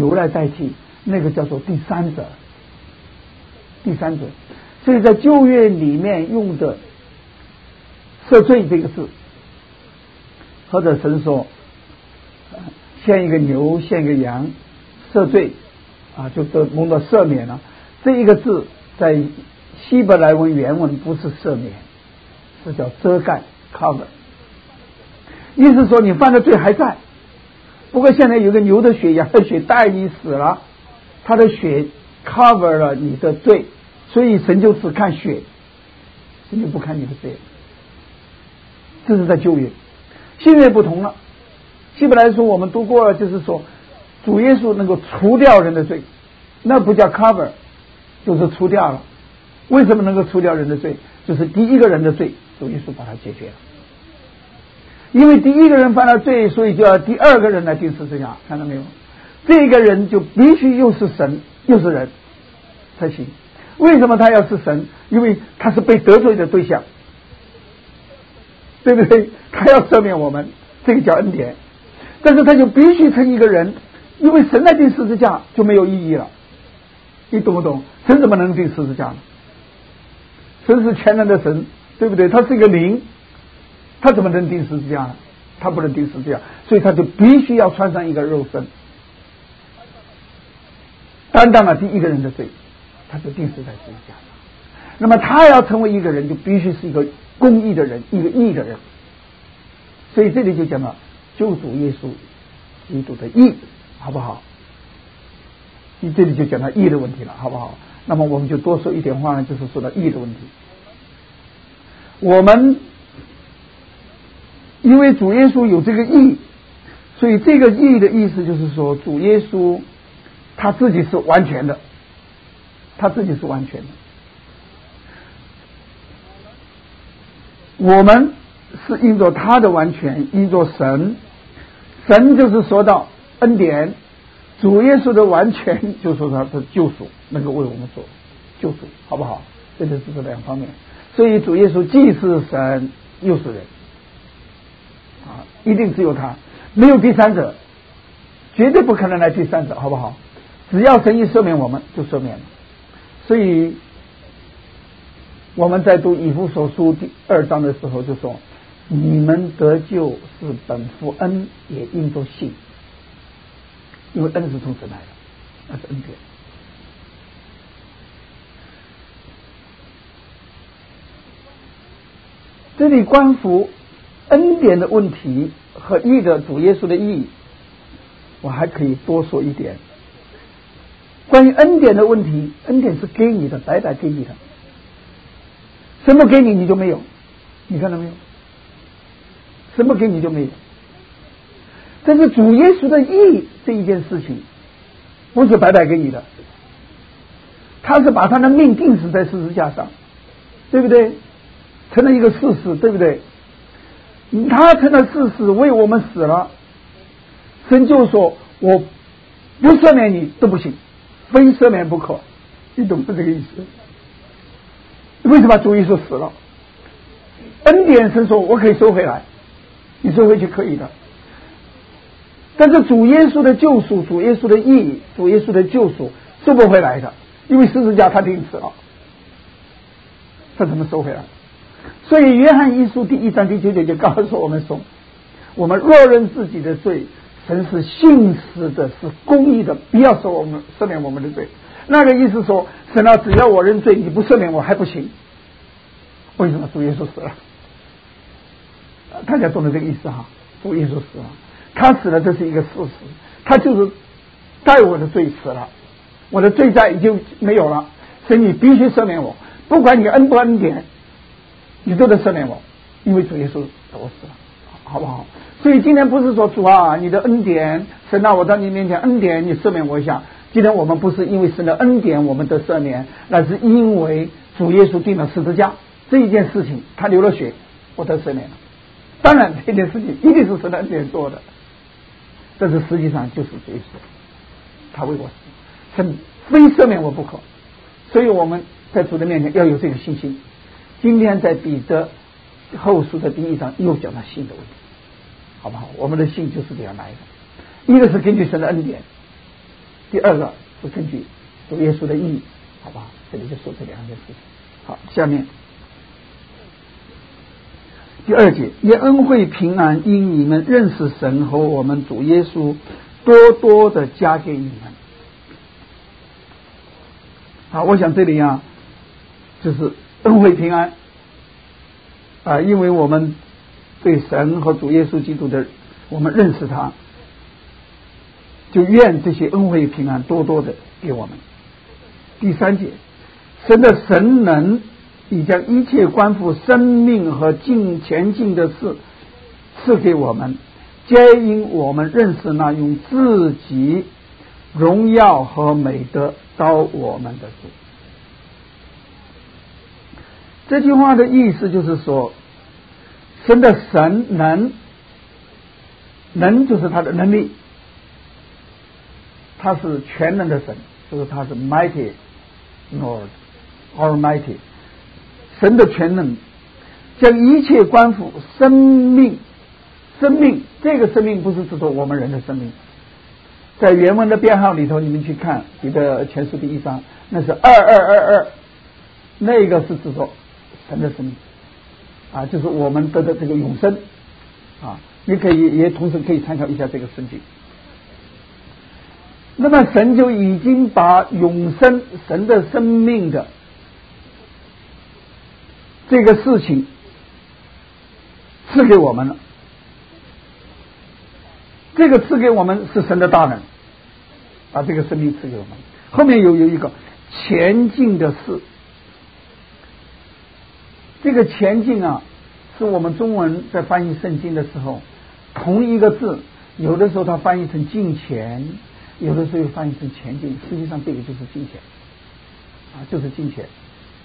油来代替，那个叫做第三者。第三者，所以在旧约里面用的赦罪这个字，或者神说献一个牛献一个羊赦罪啊，就得蒙到赦免了。这一个字在希伯来文原文不是赦免，是叫遮盖 cover， 意思说你犯的罪还在，不过现在有个牛的血羊的血代你死了，他的血 cover 了你的罪，所以神就只看血，神就不看你的罪。这是在旧约。新约不同了，希伯来书我们读过了，就是说主耶稣能够除掉人的罪，那不叫 cover， 就是除掉了。为什么能够除掉人的罪？就是第一个人的罪主耶稣把它解决了，因为第一个人犯了罪，所以就要第二个人来钉十字架，看到没有？这个人就必须又是神又是人才行。为什么他要是神？因为他是被得罪的对象，对不对？他要赦免我们，这个叫恩典。但是他就必须成一个人，因为神来钉十字架就没有意义了，你懂不懂？神怎么能钉十字架呢？神是全能的神，对不对？他是一个灵，他怎么能钉十字架呢？他不能钉十字架，所以他就必须要穿上一个肉身，担当了第一个人的罪，他就钉死在十字架上。那么他要成为一个人，就必须是一个公义的人，一个义的人。所以这里就讲到救主耶稣基督的义，好不好？你这里就讲到义的问题了，好不好？那么我们就多说一点话呢，就是说到义的问题。我们因为主耶稣有这个义，所以这个义的意思就是说，主耶稣他自己是完全的，他自己是完全的。我们是因着他的完全，因着神，神就是说到恩典，主耶稣的完全就说他的救赎，能够为我们做救赎，好不好？这就是这两方面。所以主耶稣既是神又是人啊，一定只有他，没有第三者，绝对不可能来第三者，好不好？只要神一赦免我们就赦免了。所以我们在读以弗所书第二章的时候就说，你们得救是本乎恩，也因着信，因为恩是从神来的，那是恩典。这里关乎恩典的问题和义的主耶稣的义，我还可以多说一点。关于恩典的问题，恩典是给你的，白白给你的，什么给你你就没有，你看到没有？什么给你就没有。但是主耶稣的义这一件事情不是白白给你的，他是把他的命钉死在十字架上，对不对？成了一个事实，对不对？他成了事实，为我们死了，神就说我不赦免你都不行，非赦免不可，你懂不这个意思？为什么主耶稣死了？恩典神说我可以收回来，你收回去可以的。但是主耶稣的救赎，主耶稣的义，主耶稣的救赎收不回来的，因为十字架他钉死了，他怎么收回来？所以约翰一书第一章第九节就告诉我们说，我们若认自己的罪，神是信实的，是公义的，不要说我们赦免我们的罪。那个意思说，神啊，只要我认罪，你不赦免我还不行。为什么？主耶稣死了，大家懂得这个意思哈？主耶稣死了，他死了，这是一个事实，他就是代我的罪死了，我的罪债已经没有了，所以你必须赦免我，不管你恩不恩典，你都得赦免我，因为主耶稣得我死了，好不好？所以今天不是说主啊，你的恩典，神啊，我到你面前恩典，你赦免我一下。今天我们不是因为神的恩典我们得赦免，那是因为主耶稣钉了十字架这一件事情，他流了血，我得赦免了。当然这件事情一定是神的恩典做的，但是实际上就是主耶稣他为我死，神非赦免我不可。所以我们在主的面前要有这个信心。今天在彼得后书的第一章又讲到信的问题，好不好？我们的信就是这样来的，一个是根据神的恩典， 第二个是根据主耶稣的意义，好吧？这里就说这两件事情。好，下面第二节，愿恩惠平安因你们认识神和我们主耶稣多多的加给你们。好，我想这里啊，就是恩惠平安啊，因为我们对神和主耶稣基督的，我们认识他，就愿这些恩惠平安多多的给我们。第三节，神的神能已将一切关乎生命和进前进的事赐给我们，皆因我们认识那用自己荣耀和美德高我们的主。这句话的意思就是说，神的神能，能就是他的能力，他是全能的神，就是他是 mighty Lord Almighty， 神的全能将一切关乎生命，生命这个生命不是指说我们人的生命，在原文的编号里头你们去看彼得前书第一章，那是二二二二，那个是指说神的生命啊，就是我们得的这个永生啊，你可以也同时可以参考一下这个圣经。那么神就已经把永生神的生命的这个事情赐给我们了，这个赐给我们是神的大能，把这个生命赐给我们。后面有有一个前进的事，这个前进啊，是我们中文在翻译圣经的时候，同一个字，有的时候它翻译成进前，有的时候又翻译成前进，实际上这个就是进前啊，就是进前。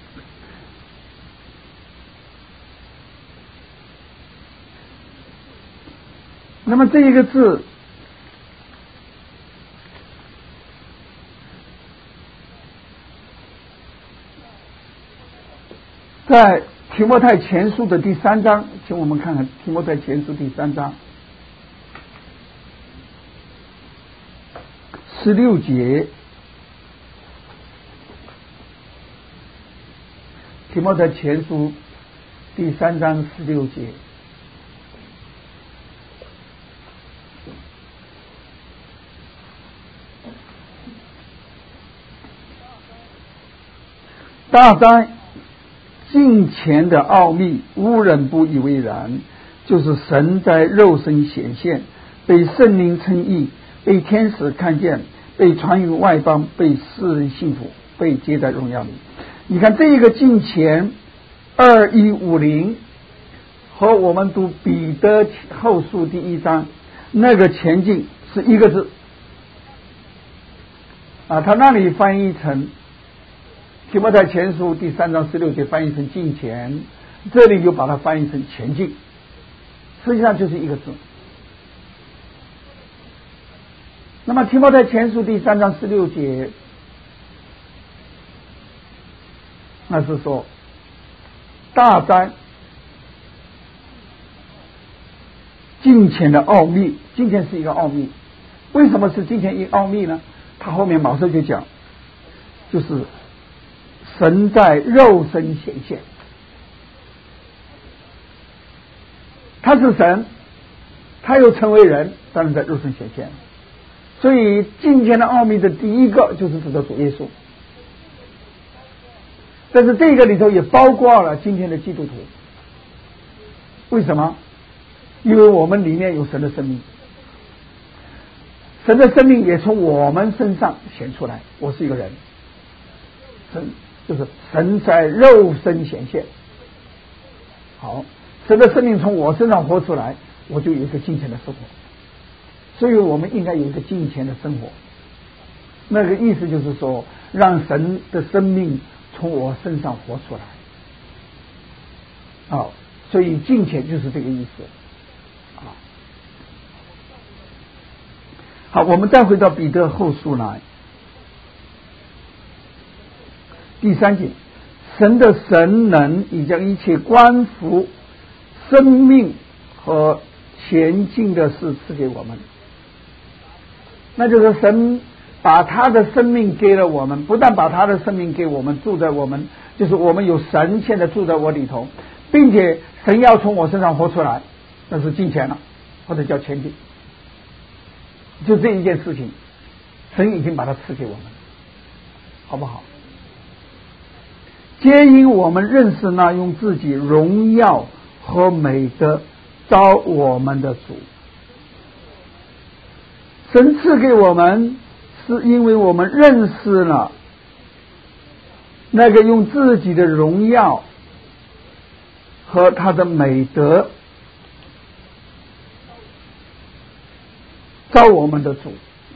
那么这一个字在提摩太前书的第三章，请我们看看提摩太前书第三章十六节，提摩太前书第三章十六节，大哉敬虔的奥秘，无人不以为然，就是神在肉身显现，被圣灵称义，被天使看见，被传于外邦，被世人信服，被接在荣耀里。你看这一个敬虔二一五零和我们读彼得后书第一章那个前进是一个字啊，他那里翻译成提摩太前书第三章十六节翻译成敬虔，这里就把它翻译成前进，实际上就是一个字。那么提摩太前书第三章十六节，那是说大哉敬虔的奥秘，敬虔是一个奥秘。为什么是敬虔一奥秘呢？他后面马上就讲，就是神在肉身显现，他是神，他又成为人，当然在肉身显现。所以敬虔的奥秘的第一个就是指的主耶稣，但是这个里头也包括了今天的基督徒。为什么？因为我们里面有神的生命，神的生命也从我们身上显出来。我是一个人，神就是神在肉身显现。好，神的生命从我身上活出来，我就有一个敬虔的生活。所以我们应该有一个敬虔的生活，那个意思就是说，让神的生命从我身上活出来。好，所以敬虔就是这个意思。啊，好，我们再回到彼得后书来，第三节，神的神能已将一切关乎生命和前进的事赐给我们。那就是神把他的生命给了我们，不但把他的生命给我们，住在我们，就是我们有神现在住在我里头，并且神要从我身上活出来，那是金钱了，或者叫钱币，就这一件事情，神已经把它赐给我们，好不好？皆因我们认识那用自己荣耀和美德招我们的主。神赐给我们，是因为我们认识了那个用自己的荣耀和他的美德招我们的主。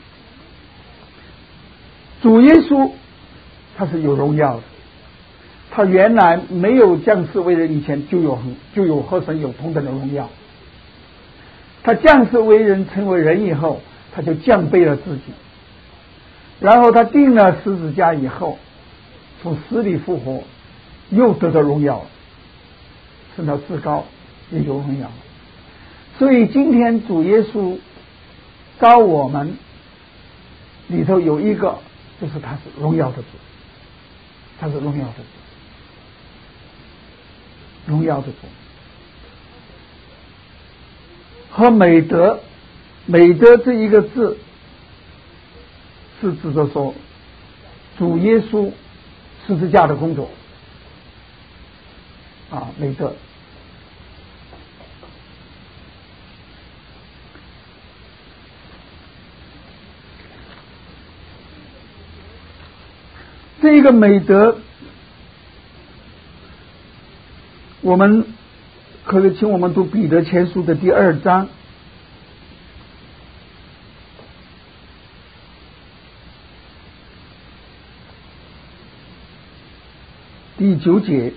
主耶稣他是有荣耀的，他原来没有降世为人以前就有就有和神有同等的荣耀，他降世为人成为人以后，他就降卑了自己，然后他定了十字架以后，从死里复活，又得到荣耀，升到至高，也有荣耀。所以今天主耶稣招我们里头有一个，就是他是荣耀的主，他是荣耀的主，荣耀的主和美德。美德这一个字是指着说主耶稣十字架的工作啊，美德。这一个美德，我们可以请我们读彼得前书的第二章第九节。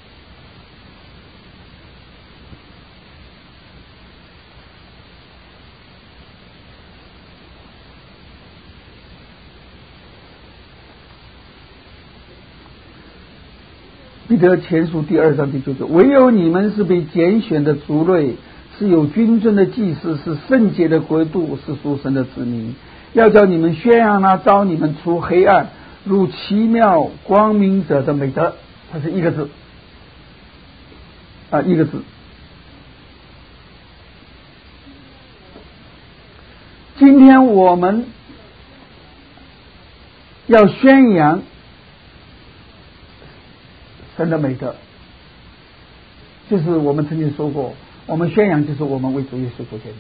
彼得前书第二章第九节，唯有你们是被拣选的族类，是有君尊的祭司，是圣洁的国度，是属神的子民，要叫你们宣扬那召你们出黑暗入奇妙光明者的美德。它是一个字啊，一个字。今天我们要宣扬神的美德，就是我们曾经说过，我们宣扬就是我们为主耶稣做见证，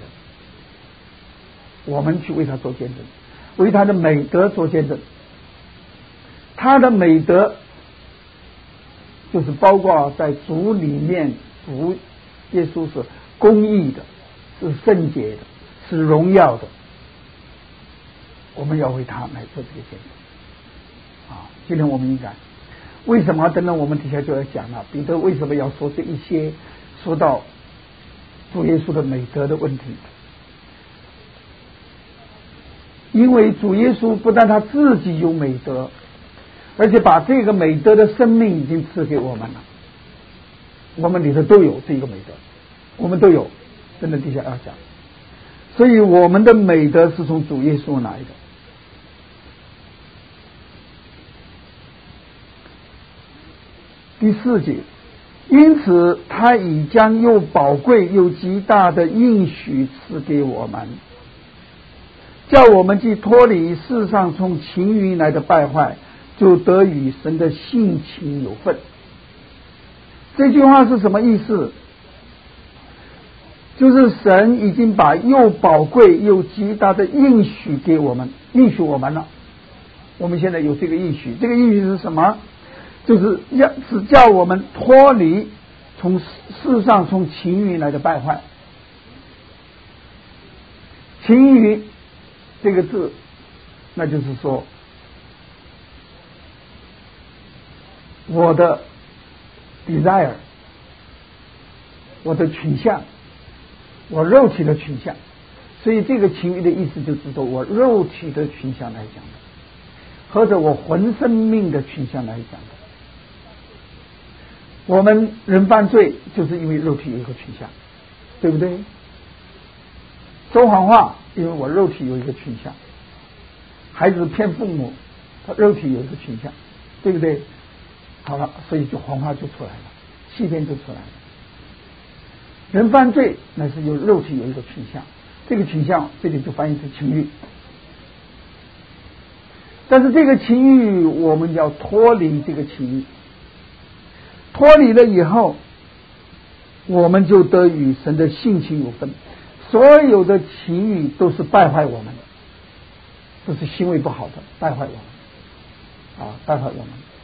我们去为他做见证，为他的美德做见证。他的美德就是包括在主里面，主耶稣是公义的，是圣洁的，是荣耀的，我们要为他来做这个见证啊！今天我们应该为什么等等我们底下就要讲了，彼得为什么要说这一些，说到主耶稣的美德的问题？因为主耶稣不但他自己有美德，而且把这个美德的生命已经赐给我们了，我们里头都有这个美德，我们都有，等等底下要讲。所以我们的美德是从主耶稣来的。第四节，因此他已将又宝贵又极大的应许赐给我们，叫我们既脱离世上从情欲来的败坏，就得与神的性情有份。这句话是什么意思？就是神已经把又宝贵又极大的应许给我们，应许我们了。我们现在有这个应许，这个应许是什么？就是要是叫我们脱离从世上从情欲来的败坏。情欲这个字，那就是说我的 desire， 我的倾向，我肉体的倾向。所以这个情欲的意思就是说我肉体的倾向来讲的，或者我魂生命的倾向来讲的。我们人犯罪就是因为肉体有一个倾向，对不对？说谎话因为我肉体有一个倾向， 孩子骗父母，他肉体有一个倾向，对不对？好了，所以就谎话就出来了，欺骗就出来了。人犯罪那是有肉体有一个倾向，这个倾向这里就翻译成情欲。但是这个情欲我们要脱离这个情欲，脱离了以后，我们就得与神的性情有分。所有的情欲都是败坏我们的，都是行为不好的，败坏我们啊，败坏我们。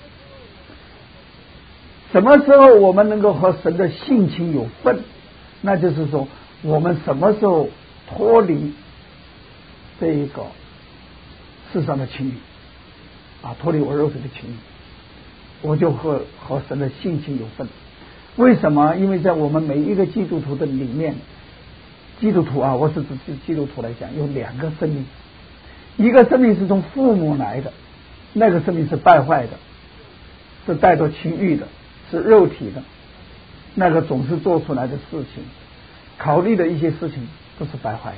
什么时候我们能够和神的性情有分？那就是说，我们什么时候脱离这一个世上的情欲啊，脱离我肉体的情欲，我就和和神的性情有分。为什么？因为在我们每一个基督徒的里面，基督徒啊，我是指基督徒来讲，有两个生命，一个生命是从父母来的，那个生命是败坏的，是带着情欲的，是肉体的，那个总是做出来的事情，考虑的一些事情都是败坏的。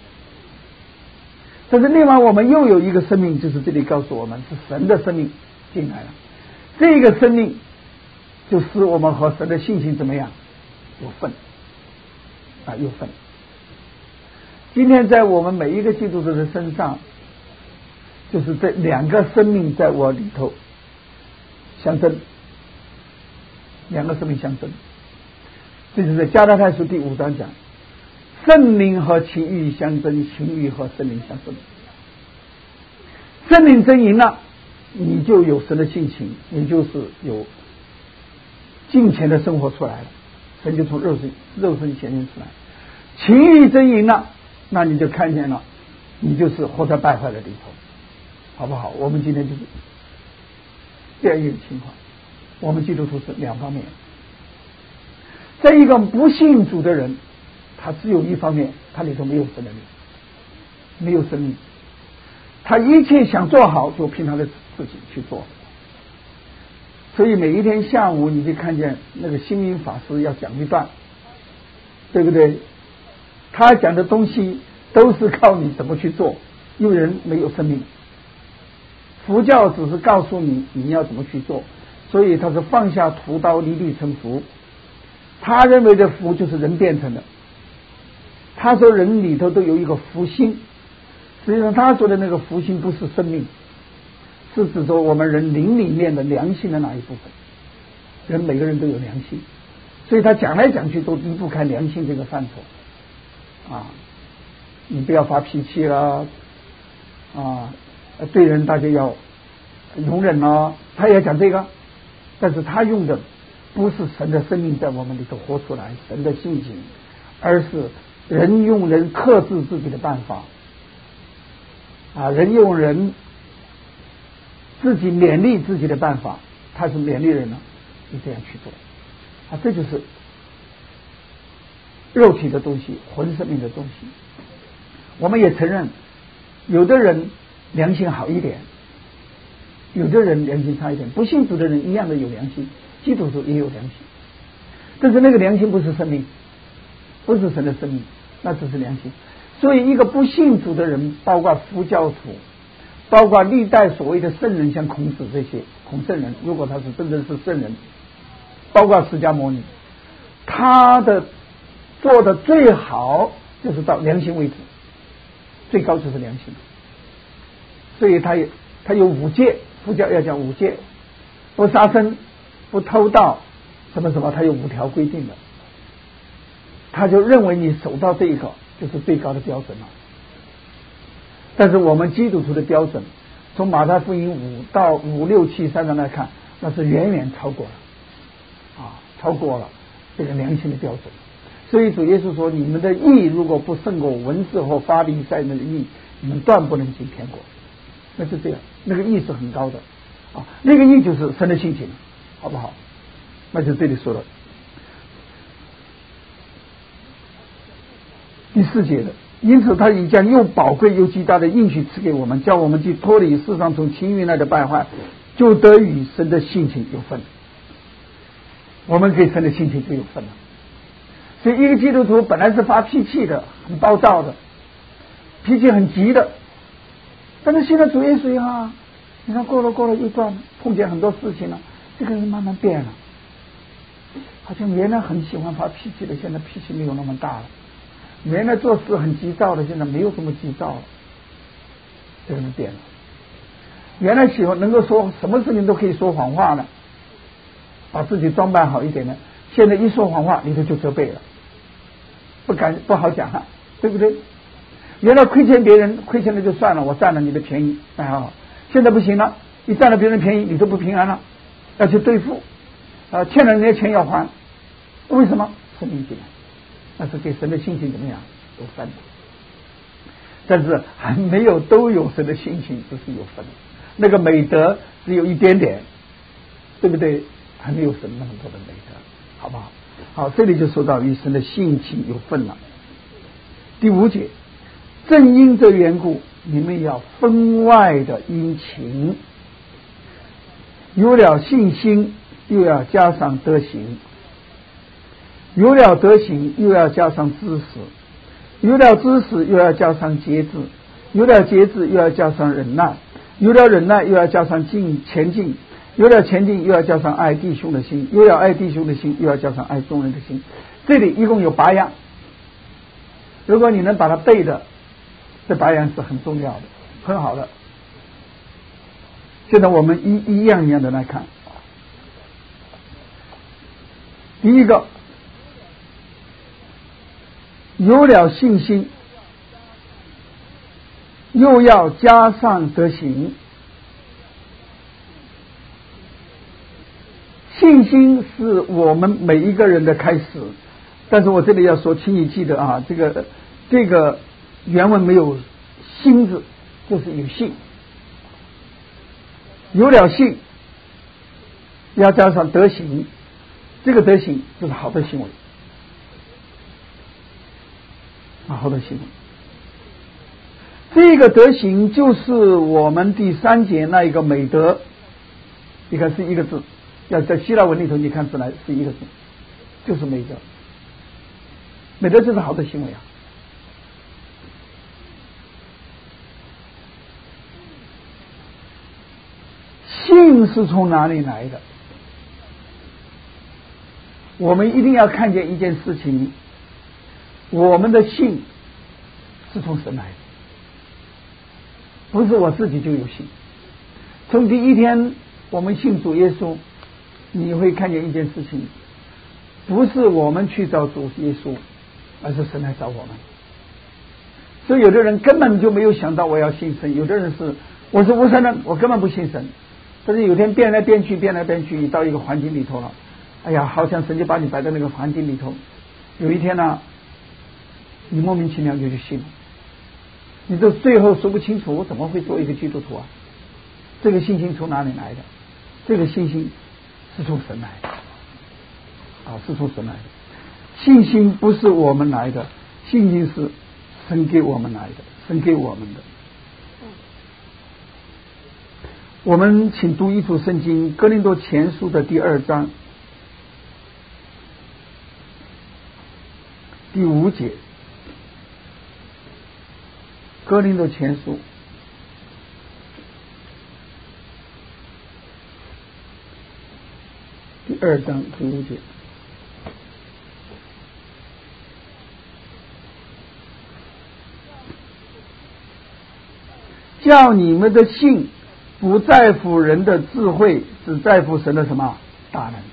但是另外我们又有一个生命，就是这里告诉我们是神的生命进来了，这个生命就使我们和神的性情怎么样有分啊，有分。今天在我们每一个基督徒的身上，就是这两个生命在我里头相争，两个生命相争。这就是在加拉太书第五章讲，圣灵和情欲相争，情欲和圣灵相争。圣灵争赢了，你就有神的性情，你就是有敬虔的生活出来了，神就从肉身肉身显现出来。情欲争赢了，那你就看见了，你就是活在败坏的里头，好不好？我们今天就是这样一个情况。我们基督徒是两方面，在一个不信主的人，他只有一方面，他里头没有神的灵，没有生命，他一切想做好就凭他的自己去做。所以每一天下午你就看见那个星云法师要讲一段，对不对？他讲的东西都是靠你怎么去做，因为人没有生命。佛教只是告诉你你要怎么去做，所以他是放下屠刀立地成佛。他认为的福就是人变成的，他说人里头都有一个福心，实际上他说的那个福心不是生命，是指着我们人灵里面的良心的那一部分。人每个人都有良心，所以他讲来讲去都离不开良心这个范畴啊。你不要发脾气啦，啊，对人大家要容忍啦，他也讲这个，但是他用的不是神的生命在我们里头活出来，神的性情，而是人用人克制自己的办法啊，人用人自己勉励自己的办法，他是勉励人呢，你这样去做啊，这就是肉体的东西，魂生命的东西。我们也承认，有的人良心好一点，有的人良心差一点，不信主的人一样的有良心，基督徒也有良心，但是那个良心不是生命，不是神的生命，那只是良心。所以一个不信主的人，包括佛教徒，包括历代所谓的圣人，像孔子这些孔圣人，如果他是真的是圣人，包括释迦牟尼，他的做的最好就是到良心为止，最高就是良心。所以他也他有五戒，佛教要讲五戒，不杀生，不偷盗，什么什么，他有五条规定的，他就认为你守到这一个就是最高的标准了。但是我们基督徒的标准，从马太福音五到五六七三章来看，那是远远超过了啊，超过了这个良心的标准。所以主耶稣说，你们的义如果不胜过文士或法利赛人的义，你们断不能进天国。那是这样，那个义是很高的啊，那个义就是神的性情，好不好？那就这里说了第四节的，因此他已将又宝贵又极大的应许赐给我们，叫我们既脱离世上从情欲来的败坏，就得与神的性情有分。我们跟神的性情就有分了。所以一个基督徒本来是发脾气的，很暴躁的，脾气很急的， 但是现在主耶稣啊，你看过了过了一段，碰见很多事情了，这个人慢慢变了，好像原来很喜欢发脾气的，现在脾气没有那么大了；原来做事很急躁的，现在没有这么急躁了。这个人变了。原来喜欢能够说什么事情都可以说谎话的，把自己装扮好一点的，现在一说谎话里头就责备了，不敢不好讲了，对不对？原来亏欠别人，亏欠了就算了，我占了你的便宜，哎好，现在不行了，你占了别人便宜，你都不平安了，要去对付，啊，欠了人家钱要还，为什么？生命进来，那是给神的信心怎么样？有分的，但是还没有都有神的信心，这是有分的。那个美德只有一点点，对不对？还没有神那么多的美德，好不好？好，这里就说到与神的性情有分了。第五节，正因这缘故，你们要分外的殷勤，有了信心，又要加上德行；有了德行，又要加上知识；有了知识，又要加上节制；有了节制，又要加上忍耐；有了忍耐，又要加上进前进；有了前进，又要加上爱弟兄的心；有了爱弟兄的心，又要加上爱众人的心。这里一共有八样，如果你能把它背的，这八样是很重要的，很好的。现在我们一一样一样的来看。第一个，有了信心，又要加上德行。信心是我们每一个人的开始，但是我这里要说，请你记得啊，这个这个原文没有心字，就是有信。有了信，要加上德行，这个德行就是好的行为，好的行为。这个德行就是我们第三节那一个美德，你看是一个字，要在希腊文里头你看出来是一个字，就是美德。美德就是好的行为啊。信是从哪里来的？我们一定要看见一件事情，我们的信是从神来的，不是我自己就有信。从第一天我们信主耶稣，你会看见一件事情，不是我们去找主耶稣，而是神来找我们。所以有的人根本就没有想到我要信神，有的人是我是无神人，我根本不信神。但是有天变来变去变来变去，你到一个环境里头了，哎呀，好像神就把你摆在那个环境里头，有一天呢，你莫名其妙就去信了，你这最后说不清楚我怎么会做一个基督徒啊？这个信心从哪里来的？这个信心是从神来的啊，是从神来的。信心不是我们来的，信心是神给我们来的，神给我们的。我们请读一处圣经，哥林多前书的第二章第五节。哥林多前书第二章第五节。叫你们的信不在乎人的智慧，只在乎神的什么大能。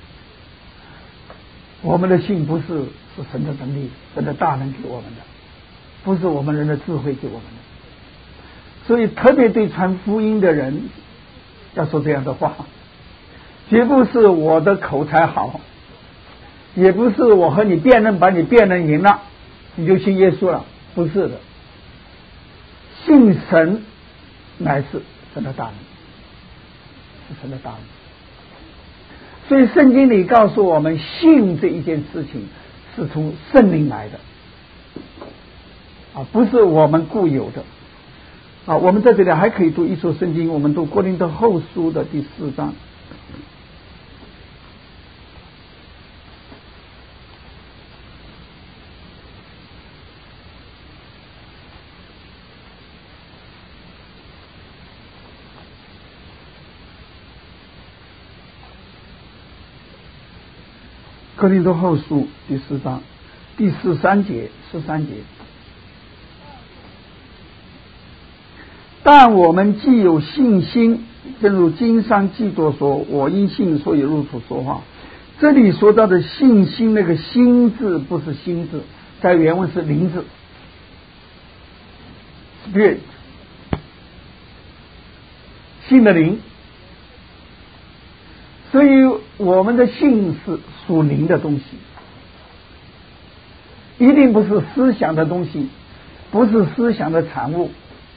我们的信不是是神的能力，神的大能给我们的，不是我们人的智慧给我们的。所以特别对传福音的人要说这样的话，绝不是我的口才好，也不是我和你辩论把你辩论赢了你就信耶稣了，不是的。信神乃是神的大能，是神的大能。所以圣经里告诉我们，信这一件事情是从圣灵来的啊，不是我们固有的啊。我们在这里还可以读一处圣经，我们读哥林多后书的第四章。 哥林多后书第四章第十三节十三节，但我们既有信心，正如经上记着说，我因信所以入土说话。这里说到的信心，那个心字不是心字，在原文是灵字 spirit， 信的灵。所以我们的信是属灵的东西，一定不是思想的东西，不是思想的产物。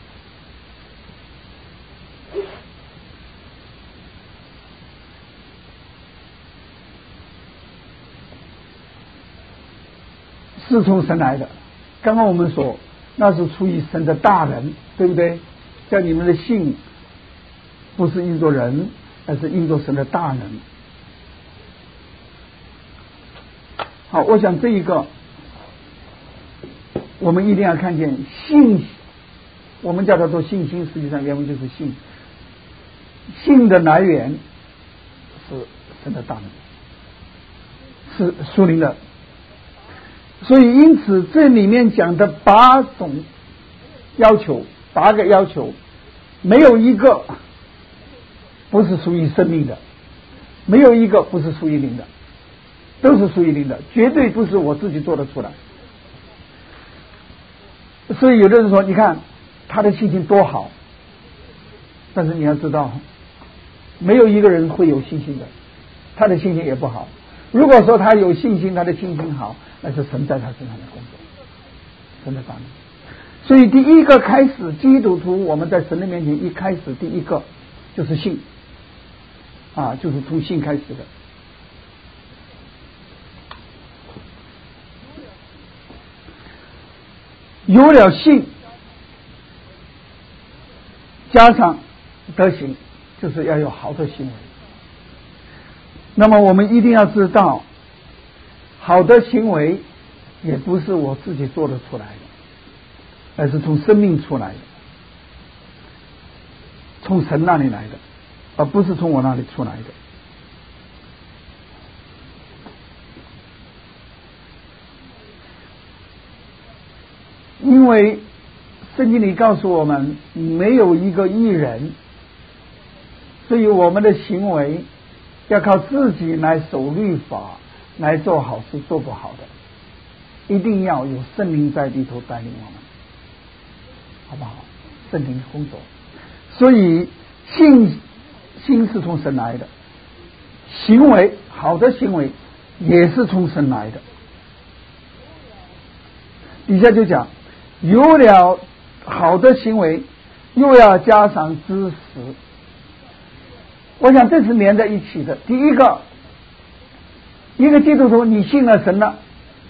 是从神来的。刚刚我们说那是出于神的大能，对不对？叫你们的信不是因着人，而是因着神的大能。好，我想这一个我们一定要看见，信我们叫它做信心，实际上原文就是信。信的来源是神的大能，是属灵的。所以因此这里面讲的八种要求，八个要求，没有一个不是属于生命的，没有一个不是属于灵的，都是属于灵的，绝对不是我自己做得出来。所以有的人说，你看他的信心多好，但是你要知道，没有一个人会有信心的，他的信心也不好。如果说他有信心，他的信心好，那是神在他身上的工作，神的大能。所以第一个开始，基督徒我们在神的面前一开始第一个就是信啊，就是从信开始的。有了信加上德行，就是要有好的行为。那么我们一定要知道，好的行为也不是我自己做得出来的，而是从生命出来的，从神那里来的，而不是从我那里出来的。因为圣经里告诉我们，没有一个义人，所以我们的行为要靠自己来守律法，来做好事做不好的，一定要有圣灵在里头带领我们，好不好？圣灵工作。所以信心是从神来的，行为好的行为也是从神来的。底下就讲，有了好的行为，又要加上知识。我想这是连在一起的。第一个，一个基督徒，你信了神了，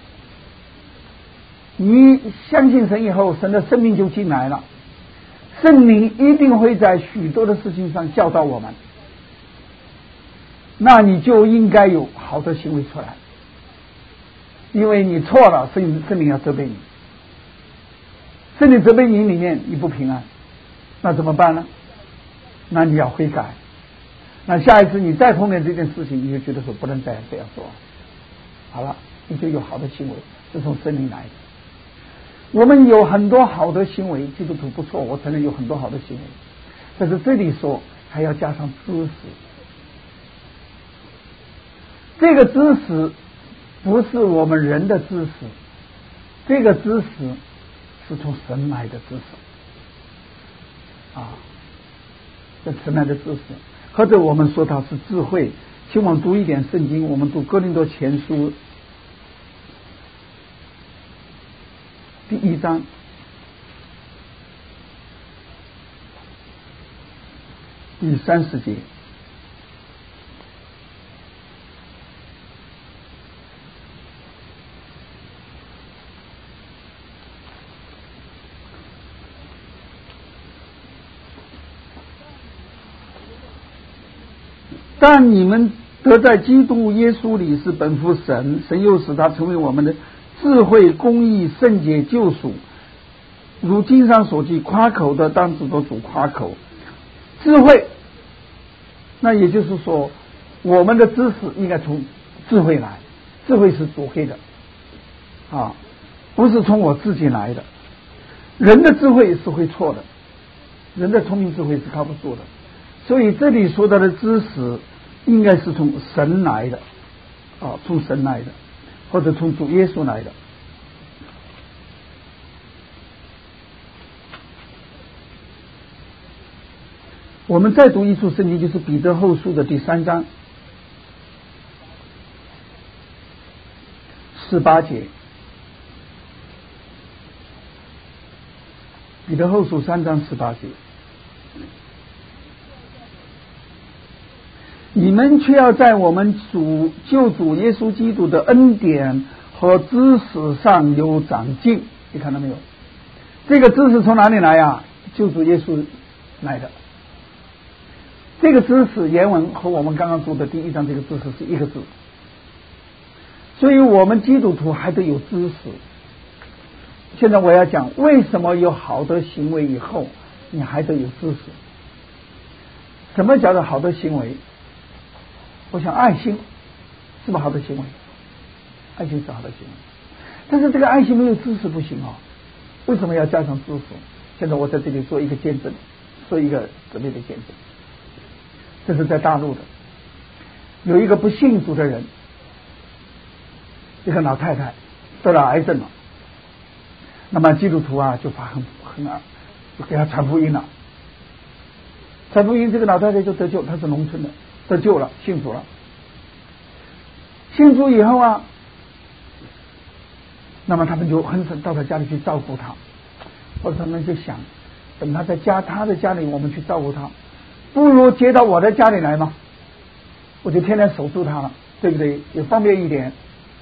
你相信神以后，神的生命就进来了，圣灵一定会在许多的事情上教导我们，那你就应该有好的行为出来，因为你错了，圣圣灵要责备你，圣灵责备你里面你不平安，那怎么办呢？那你要悔改，那下一次你再碰见这件事情，你就觉得说不能再这样做，好了，你就有好的行为，是从圣灵来的。我们有很多好的行为，基督徒不错，我承认有很多好的行为，但是这里说还要加上知识。这个知识不是我们人的知识，这个知识是从神来的知识啊，这神来的知识，或者我们说它是智慧。请我们读一点圣经，我们读哥林多前书第一章第三十节。但你们得在基督耶稣里是本乎神，神又使他成为我们的智慧、公义、圣洁、救赎。如经上所记，夸口的当指着主夸口。智慧，那也就是说，我们的知识应该从智慧来， 智慧是主给的啊，不是从我自己来的。人的智慧是会错的，人的聪明智慧是靠不住的，所以这里说到的知识应该是从神来的啊，从神来的，或者从主耶稣来的。我们再读一处圣经，就是彼得后书的第三章十八节。彼得后书三章十八节，你们却要在我们主救主耶稣基督的恩典和知识上有长进。你看到没有？这个知识从哪里来呀？救主耶稣来的。这个知识原文和我们刚刚读的第一章这个知识是一个字，所以我们基督徒还得有知识。现在我要讲为什么有好的行为以后你还得有知识。什么叫做好的行为？我想爱心是不是好的行为？爱心是好的行为，但是这个爱心没有知识不行啊。为什么要加上知识？现在我在这里做一个见证，做一个姊妹的见证。这是在大陆的，有一个不信主的人，一个老太太得了癌症了，那么基督徒啊就发很很啊，就给他传福音了。传福音，这个老太太就得救，她是农村的，得救了，信主了。信主以后啊，那么他们就很想到他家里去照顾他，或者他们就想，等他在家他的家里我们去照顾他，不如接到我的家里来嘛，我就天天守住他了，对不对？也方便一点。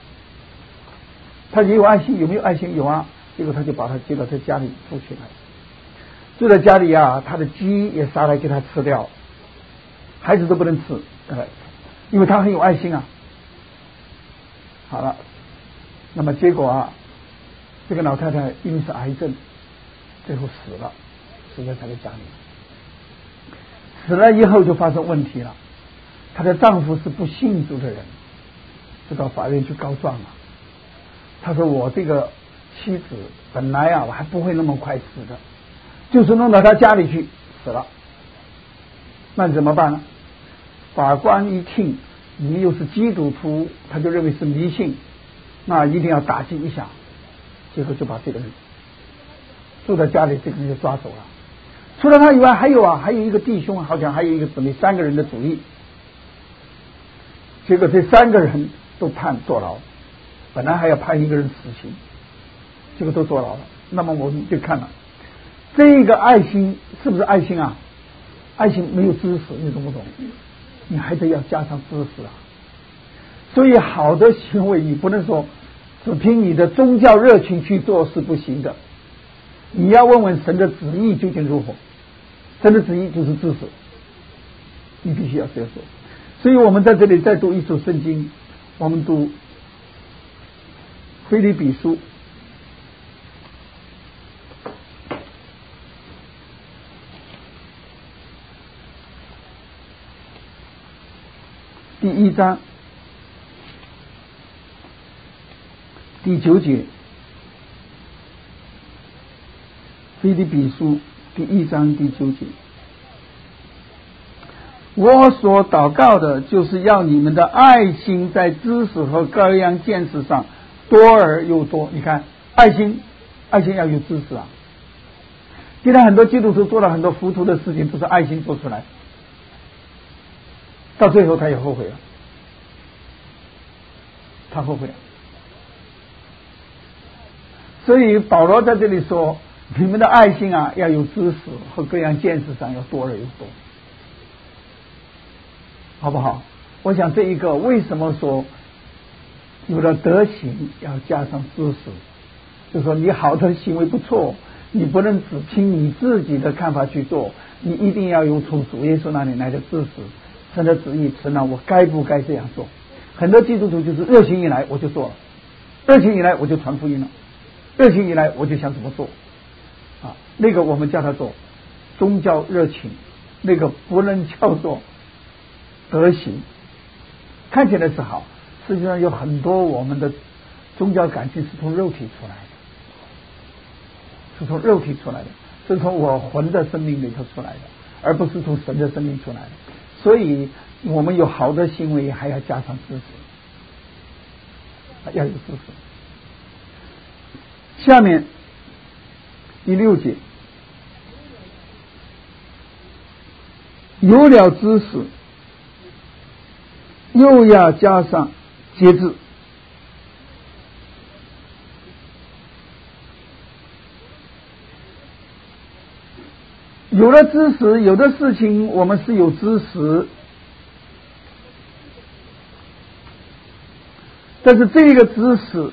他也有爱心，有没有爱心？有啊。结果他就把他接到他家里住起来，住在家里啊，他的鸡也杀来给他吃掉，孩子都不能吃，因为他很有爱心啊。好了，那么结果啊，这个老太太因为是癌症，最后死了，死在他的家里。死了以后就发生问题了，她的丈夫是不信主的人，就到法院去告状了。他说我这个妻子本来啊我还不会那么快死的，就是弄到他家里去死了，那怎么办呢？法官一听你又是基督徒，他就认为是迷信，那一定要打击一下，结果就把这个人住在家里这个人就抓走了。除了他以外还有啊，还有一个弟兄，好像还有一个姊妹，三个人的主意。结果这三个人都判坐牢，本来还要判一个人死刑，结果都坐牢了。那么我们就看了这个爱心是不是爱心啊？爱心没有知识，你懂不懂？你还得要加上知识啊。所以好的行为你不能说只凭你的宗教热情去做是不行的，你要问问神的旨意究竟如何。神的旨意就是知识，你必须要这样做。所以我们在这里再读一处圣经，我们读腓立比书第一章第九节。腓立比书第一章第九节，我所祷告的就是要你们的爱心在知识和各样见识上多而又多。你看爱心，爱心要有知识啊。现在很多基督徒做了很多糊涂的事情，都是爱心做出来，到最后他也后悔了，他后悔了。所以保罗在这里说，你们的爱心啊要有知识和各样见识上要多而又多，好不好？我想这一个为什么说有了德行要加上知识，就是说你好的行为不错，你不能只凭你自己的看法去做，你一定要有从主耶稣那里来的知识，神的旨意，神啊我该不该这样做。很多基督徒就是热情一来我就做了，热情一来我就传福音了，热情一来我就想怎么做啊，那个我们叫他做宗教热情，那个不能叫做德行。看起来是好， 实际上有很多我们的宗教感情是从肉体出来的，是从肉体出来的，是从我魂的生命里头出来的，而不是从神的生命出来的。所以我们有好的行为，还要加上知识，要有知识。下面第六节，有了知识，又要加上节制。有了知识，有的事情我们是有知识，但是这个知识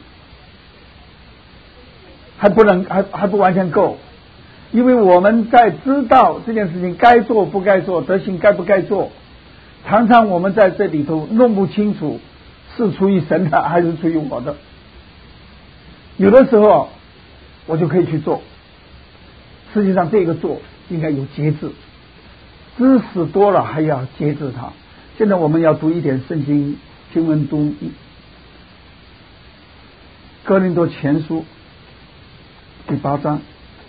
还不能还还不完全够，因为我们在知道这件事情该做不该做，德行该不该做，常常我们在这里头弄不清楚是出于神的还是出于我的。有的时候我就可以去做，实际上这个做应该有节制，知识多了还要节制它。现在我们要读一点圣经经文，读哥林多前书第八章。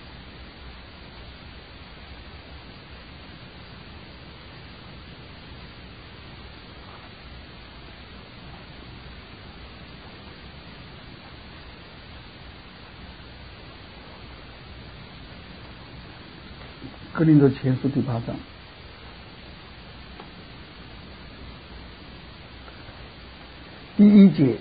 哥林多前书第八章第一节，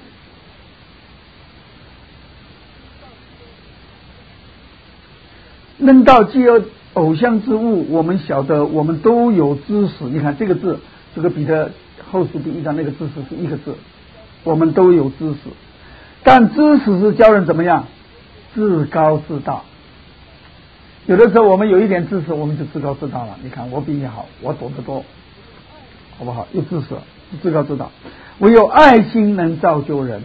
论到既有偶像之物，我们晓得我们都有知识。你看这个字，这个彼得后书第一章那个知识是一个字，我们都有知识。但知识是教人怎么样？自高自大。有的时候我们有一点知识，我们就自高自大了。你看我比你好，我懂得多，好不好？有知识，自高自大。唯有爱心能造就人。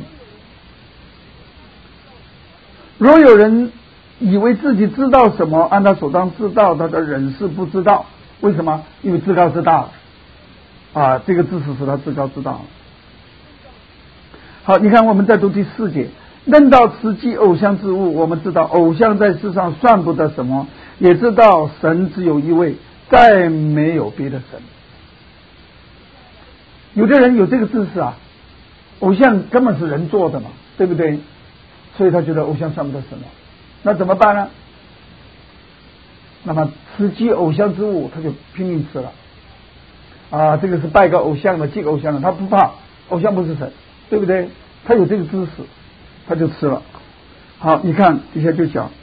若有人以为自己知道什么，按他所当知道他的人是不知道。为什么？因为自高自大啊，这个知识使他自高自大。好，你看我们再读第四节，论到慈祭偶像之物，我们知道偶像在世上算不得什么，也知道神只有一位，再没有别的神。有的人有这个知识啊，偶像根本是人做的嘛，对不对？所以他觉得偶像算不得什么，那怎么办呢？那么吃祭偶像之物，他就拼命吃了啊！这个是拜个偶像的，祭个偶像的，他不怕，偶像不是神，对不对？他有这个知识，他就吃了。好，你看底下就讲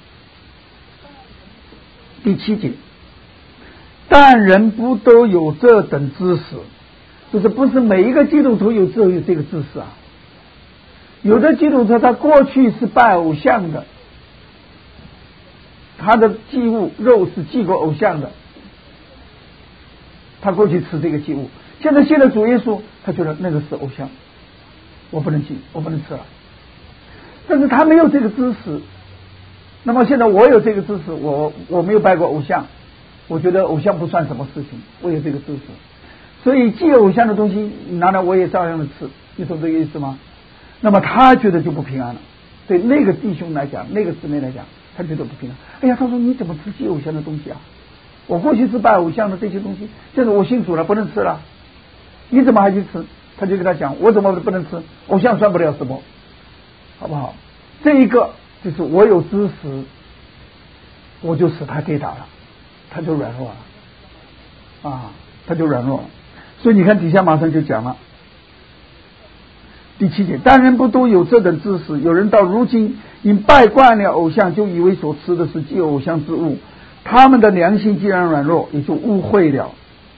第七节，但人不都有这等知识，就是不是每一个基督徒有这有这个知识啊？有的基督徒他过去是拜偶像的，他的祭物肉是祭过偶像的，他过去吃这个祭物，现在信了主耶稣，他觉得那个是偶像，我不能祭，我不能吃了。但是他没有这个知识，那么现在我有这个知识，我我没有拜过偶像，我觉得偶像不算什么事情，我有这个知识，所以祭偶像的东西拿来我也照样的吃，你懂这个意思吗？那么他觉得就不平安了，对那个弟兄来讲，那个姊妹来讲，他觉得不平安。哎呀，他说你怎么吃祭偶像的东西啊？我过去是拜偶像的这些东西，现在我信主了，不能吃了，你怎么还去吃？他就跟他讲，我怎么不能吃？偶像算不了什么，好不好？这一个就是我有知识，我就使他跌倒了，他就软弱了啊，他就软弱了。所以你看底下马上就讲了第七节，但人不都有这等知识？有人到如今因拜惯了偶像，就以为所吃的是祭偶像之物，他们的良心既然软弱，也就误会了。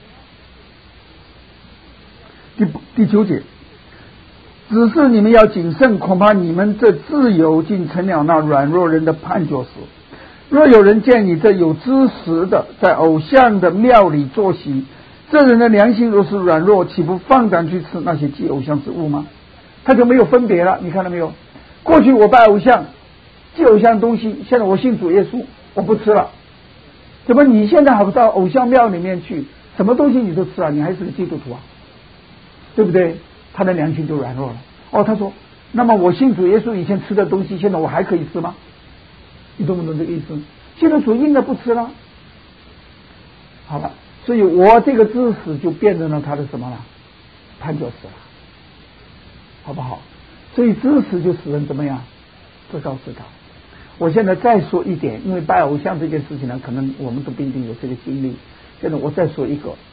第第九节，只是你们要谨慎，恐怕你们这自由竟成了那软弱人的绊脚石。若有人见你这有知识的在偶像的庙里坐席，这人的良心若是软弱，岂不放胆去吃那些祭偶像之物吗？他就没有分别了，你看到没有？过去我拜偶像祭偶像的东西，现在我信主耶稣，我不吃了。怎么你现在还不到偶像庙里面去，什么东西你都吃了，你还是个基督徒啊，对不对？他的良心就软弱了哦，他说，那么我信主耶稣以前吃的东西，现在我还可以吃吗？你懂不懂这个意思？信了主应该不吃了。好了，所以我这个知识就变成了他的什么了？绊脚石了，好不好？所以知识就使人怎么样？自高自大。我现在再说一点，因为拜偶像这件事情呢，可能我们都不一定有这个经历。现在我再说一个，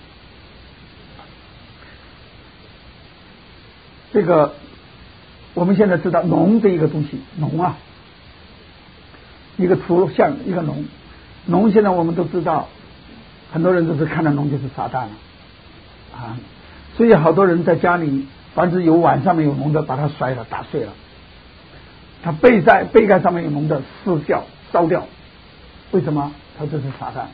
这个我们现在知道龙这一个东西，龙啊，一个图像，一个龙，龙现在我们都知道，很多人都是看到龙就是撒旦了啊，所以好多人在家里，凡是有碗上面有龙的，把它摔了打碎了。他背在背盖上面有龙的撕掉烧掉，为什么？他这是撒旦。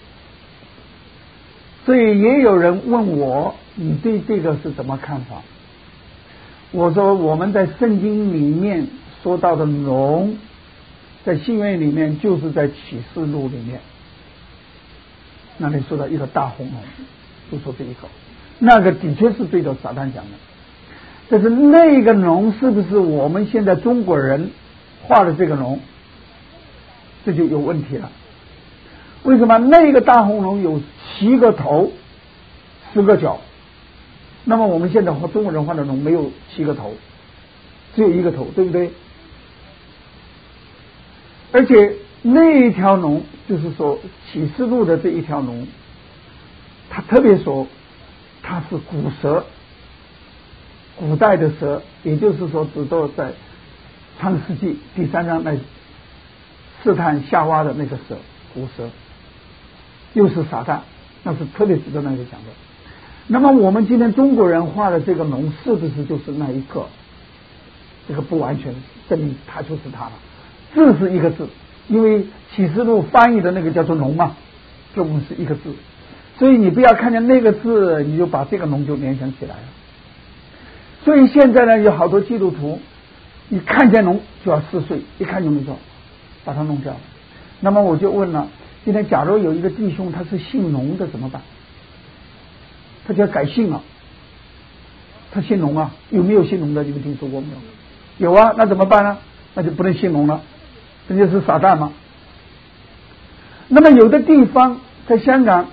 所以也有人问我，你对这个是怎么看法？我说我们在圣经里面说到的龙，在新约里面就是在启示录里面那里说到一个大红龙，就说这一个，那个的确是对着撒旦讲的。但是那个龙是不是我们现在中国人画的这个龙，这就有问题了。为什么？那个大红龙有七个头十个脚，那么我们现在和中国人画的龙没有七个头，只有一个头，对不对？而且那一条龙就是说启示录的这一条龙，他特别说它是古蛇，古代的蛇，也就是说指到在创世纪第三章那试探夏娃的那个蛇，古蛇，又是撒旦，那是特别值得那个讲的。那么我们今天中国人画的这个龙，是不是就是那一个？这个不完全证明它就是它了。字是一个字，因为启示录翻译的那个叫做龙嘛，跟我们是一个字，所以你不要看见那个字，你就把这个龙就联想起来了。所以现在呢，有好多基督徒，一看见龙就要撕碎，一看见龙就把它弄掉了。那么我就问了，今天假如有一个弟兄他是姓龙的怎么办？他就要改姓了，他姓龙啊，有没有姓龙的？你们听说过没有？有啊，那怎么办呢？那就不能姓龙了，这就是撒旦嘛。那么有的地方在香港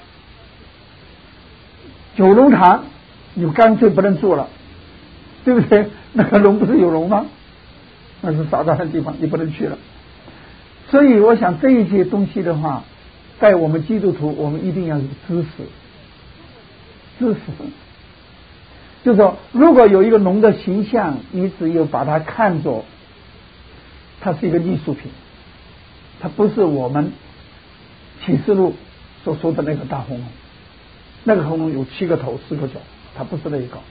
九龙塘，你干脆不能做了，对不对？那个龙不是有龙吗？那是撒旦的地方，你不能去了。所以我想这一些东西的话，在我们基督徒，我们一定要有知识，知识。就是说，如果有一个龙的形象，你只有把它看作它是一个艺术品，它不是我们启示录所说的那个大红龙。那个红龙有七个头四个脚，它不是那一个。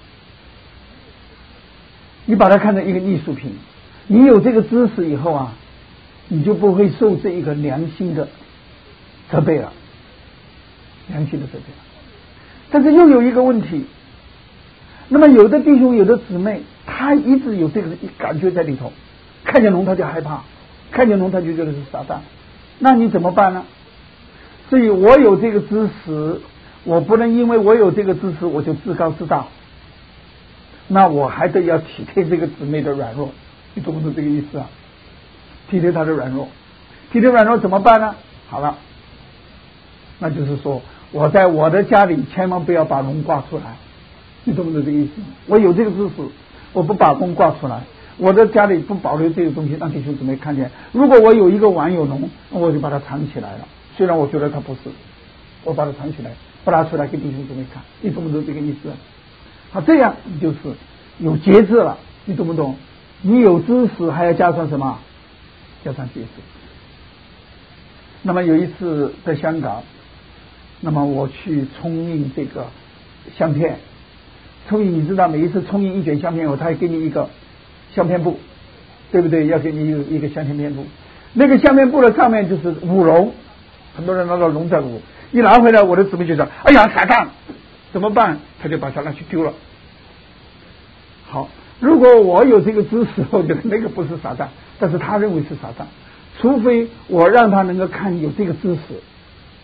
你把它看成一个艺术品，你有这个知识以后啊，你就不会受这一个良心的责备了，良心的责备了。但是又有一个问题，那么有的弟兄有的姊妹，他一直有这个感觉在里头，看见龙他就害怕，看见龙他就觉得是撒旦，那你怎么办呢？所以我有这个知识，我不能因为我有这个知识我就自高自大，那我还得要体贴这个姊妹的软弱，你懂不懂这个意思啊？体贴她的软弱，体贴软弱怎么办呢？好了，那就是说我在我的家里千万不要把龙挂出来，你懂不懂这个意思？我有这个知识，我不把龙挂出来，我的家里不保留这个东西让弟兄姊妹看见。如果我有一个碗有龙，我就把它藏起来了，虽然我觉得它不是，我把它藏起来，不拿出来给弟兄姊妹看，你懂不懂这个意思？好，这样你就是有节制了，你懂不懂？你有知识还要加上什么？加上节制。那么有一次在香港，那么我去冲印这个相片，冲印你知道每一次冲印一卷相片后，他会给你一个相片簿，对不对？要给你一个一个相片簿，那个相片簿的上面就是舞龙，很多人拿到龙在舞，一拿回来我的姊妹就说：“哎呀，撒旦！”怎么办？他就把它拿去丢了。好，如果我有这个知识，我觉得那个不是撒旦，但是他认为是撒旦，除非我让他能够看有这个知识，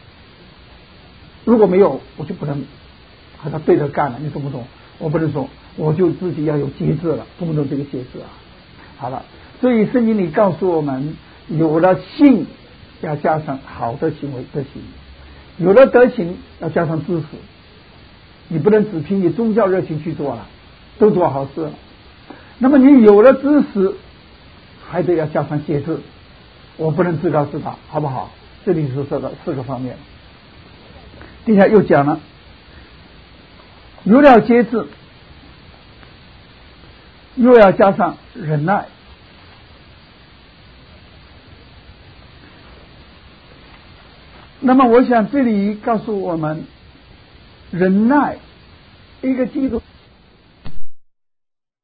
如果没有，我就不能和他对着干了，你懂不懂？我不能说我就自己要有节制了，懂不懂这个节制啊？好了，所以圣经里告诉我们，有了信要加上好的行为德行，有了德行要加上知识。你不能只凭你宗教热情去做了，都做好事了。那么你有了知识，还得要加上节制，我不能自高自大，好不好？这里是四个四个方面。底下又讲了，有了节制，又要加上忍耐。那么我想这里告诉我们，忍耐一个基督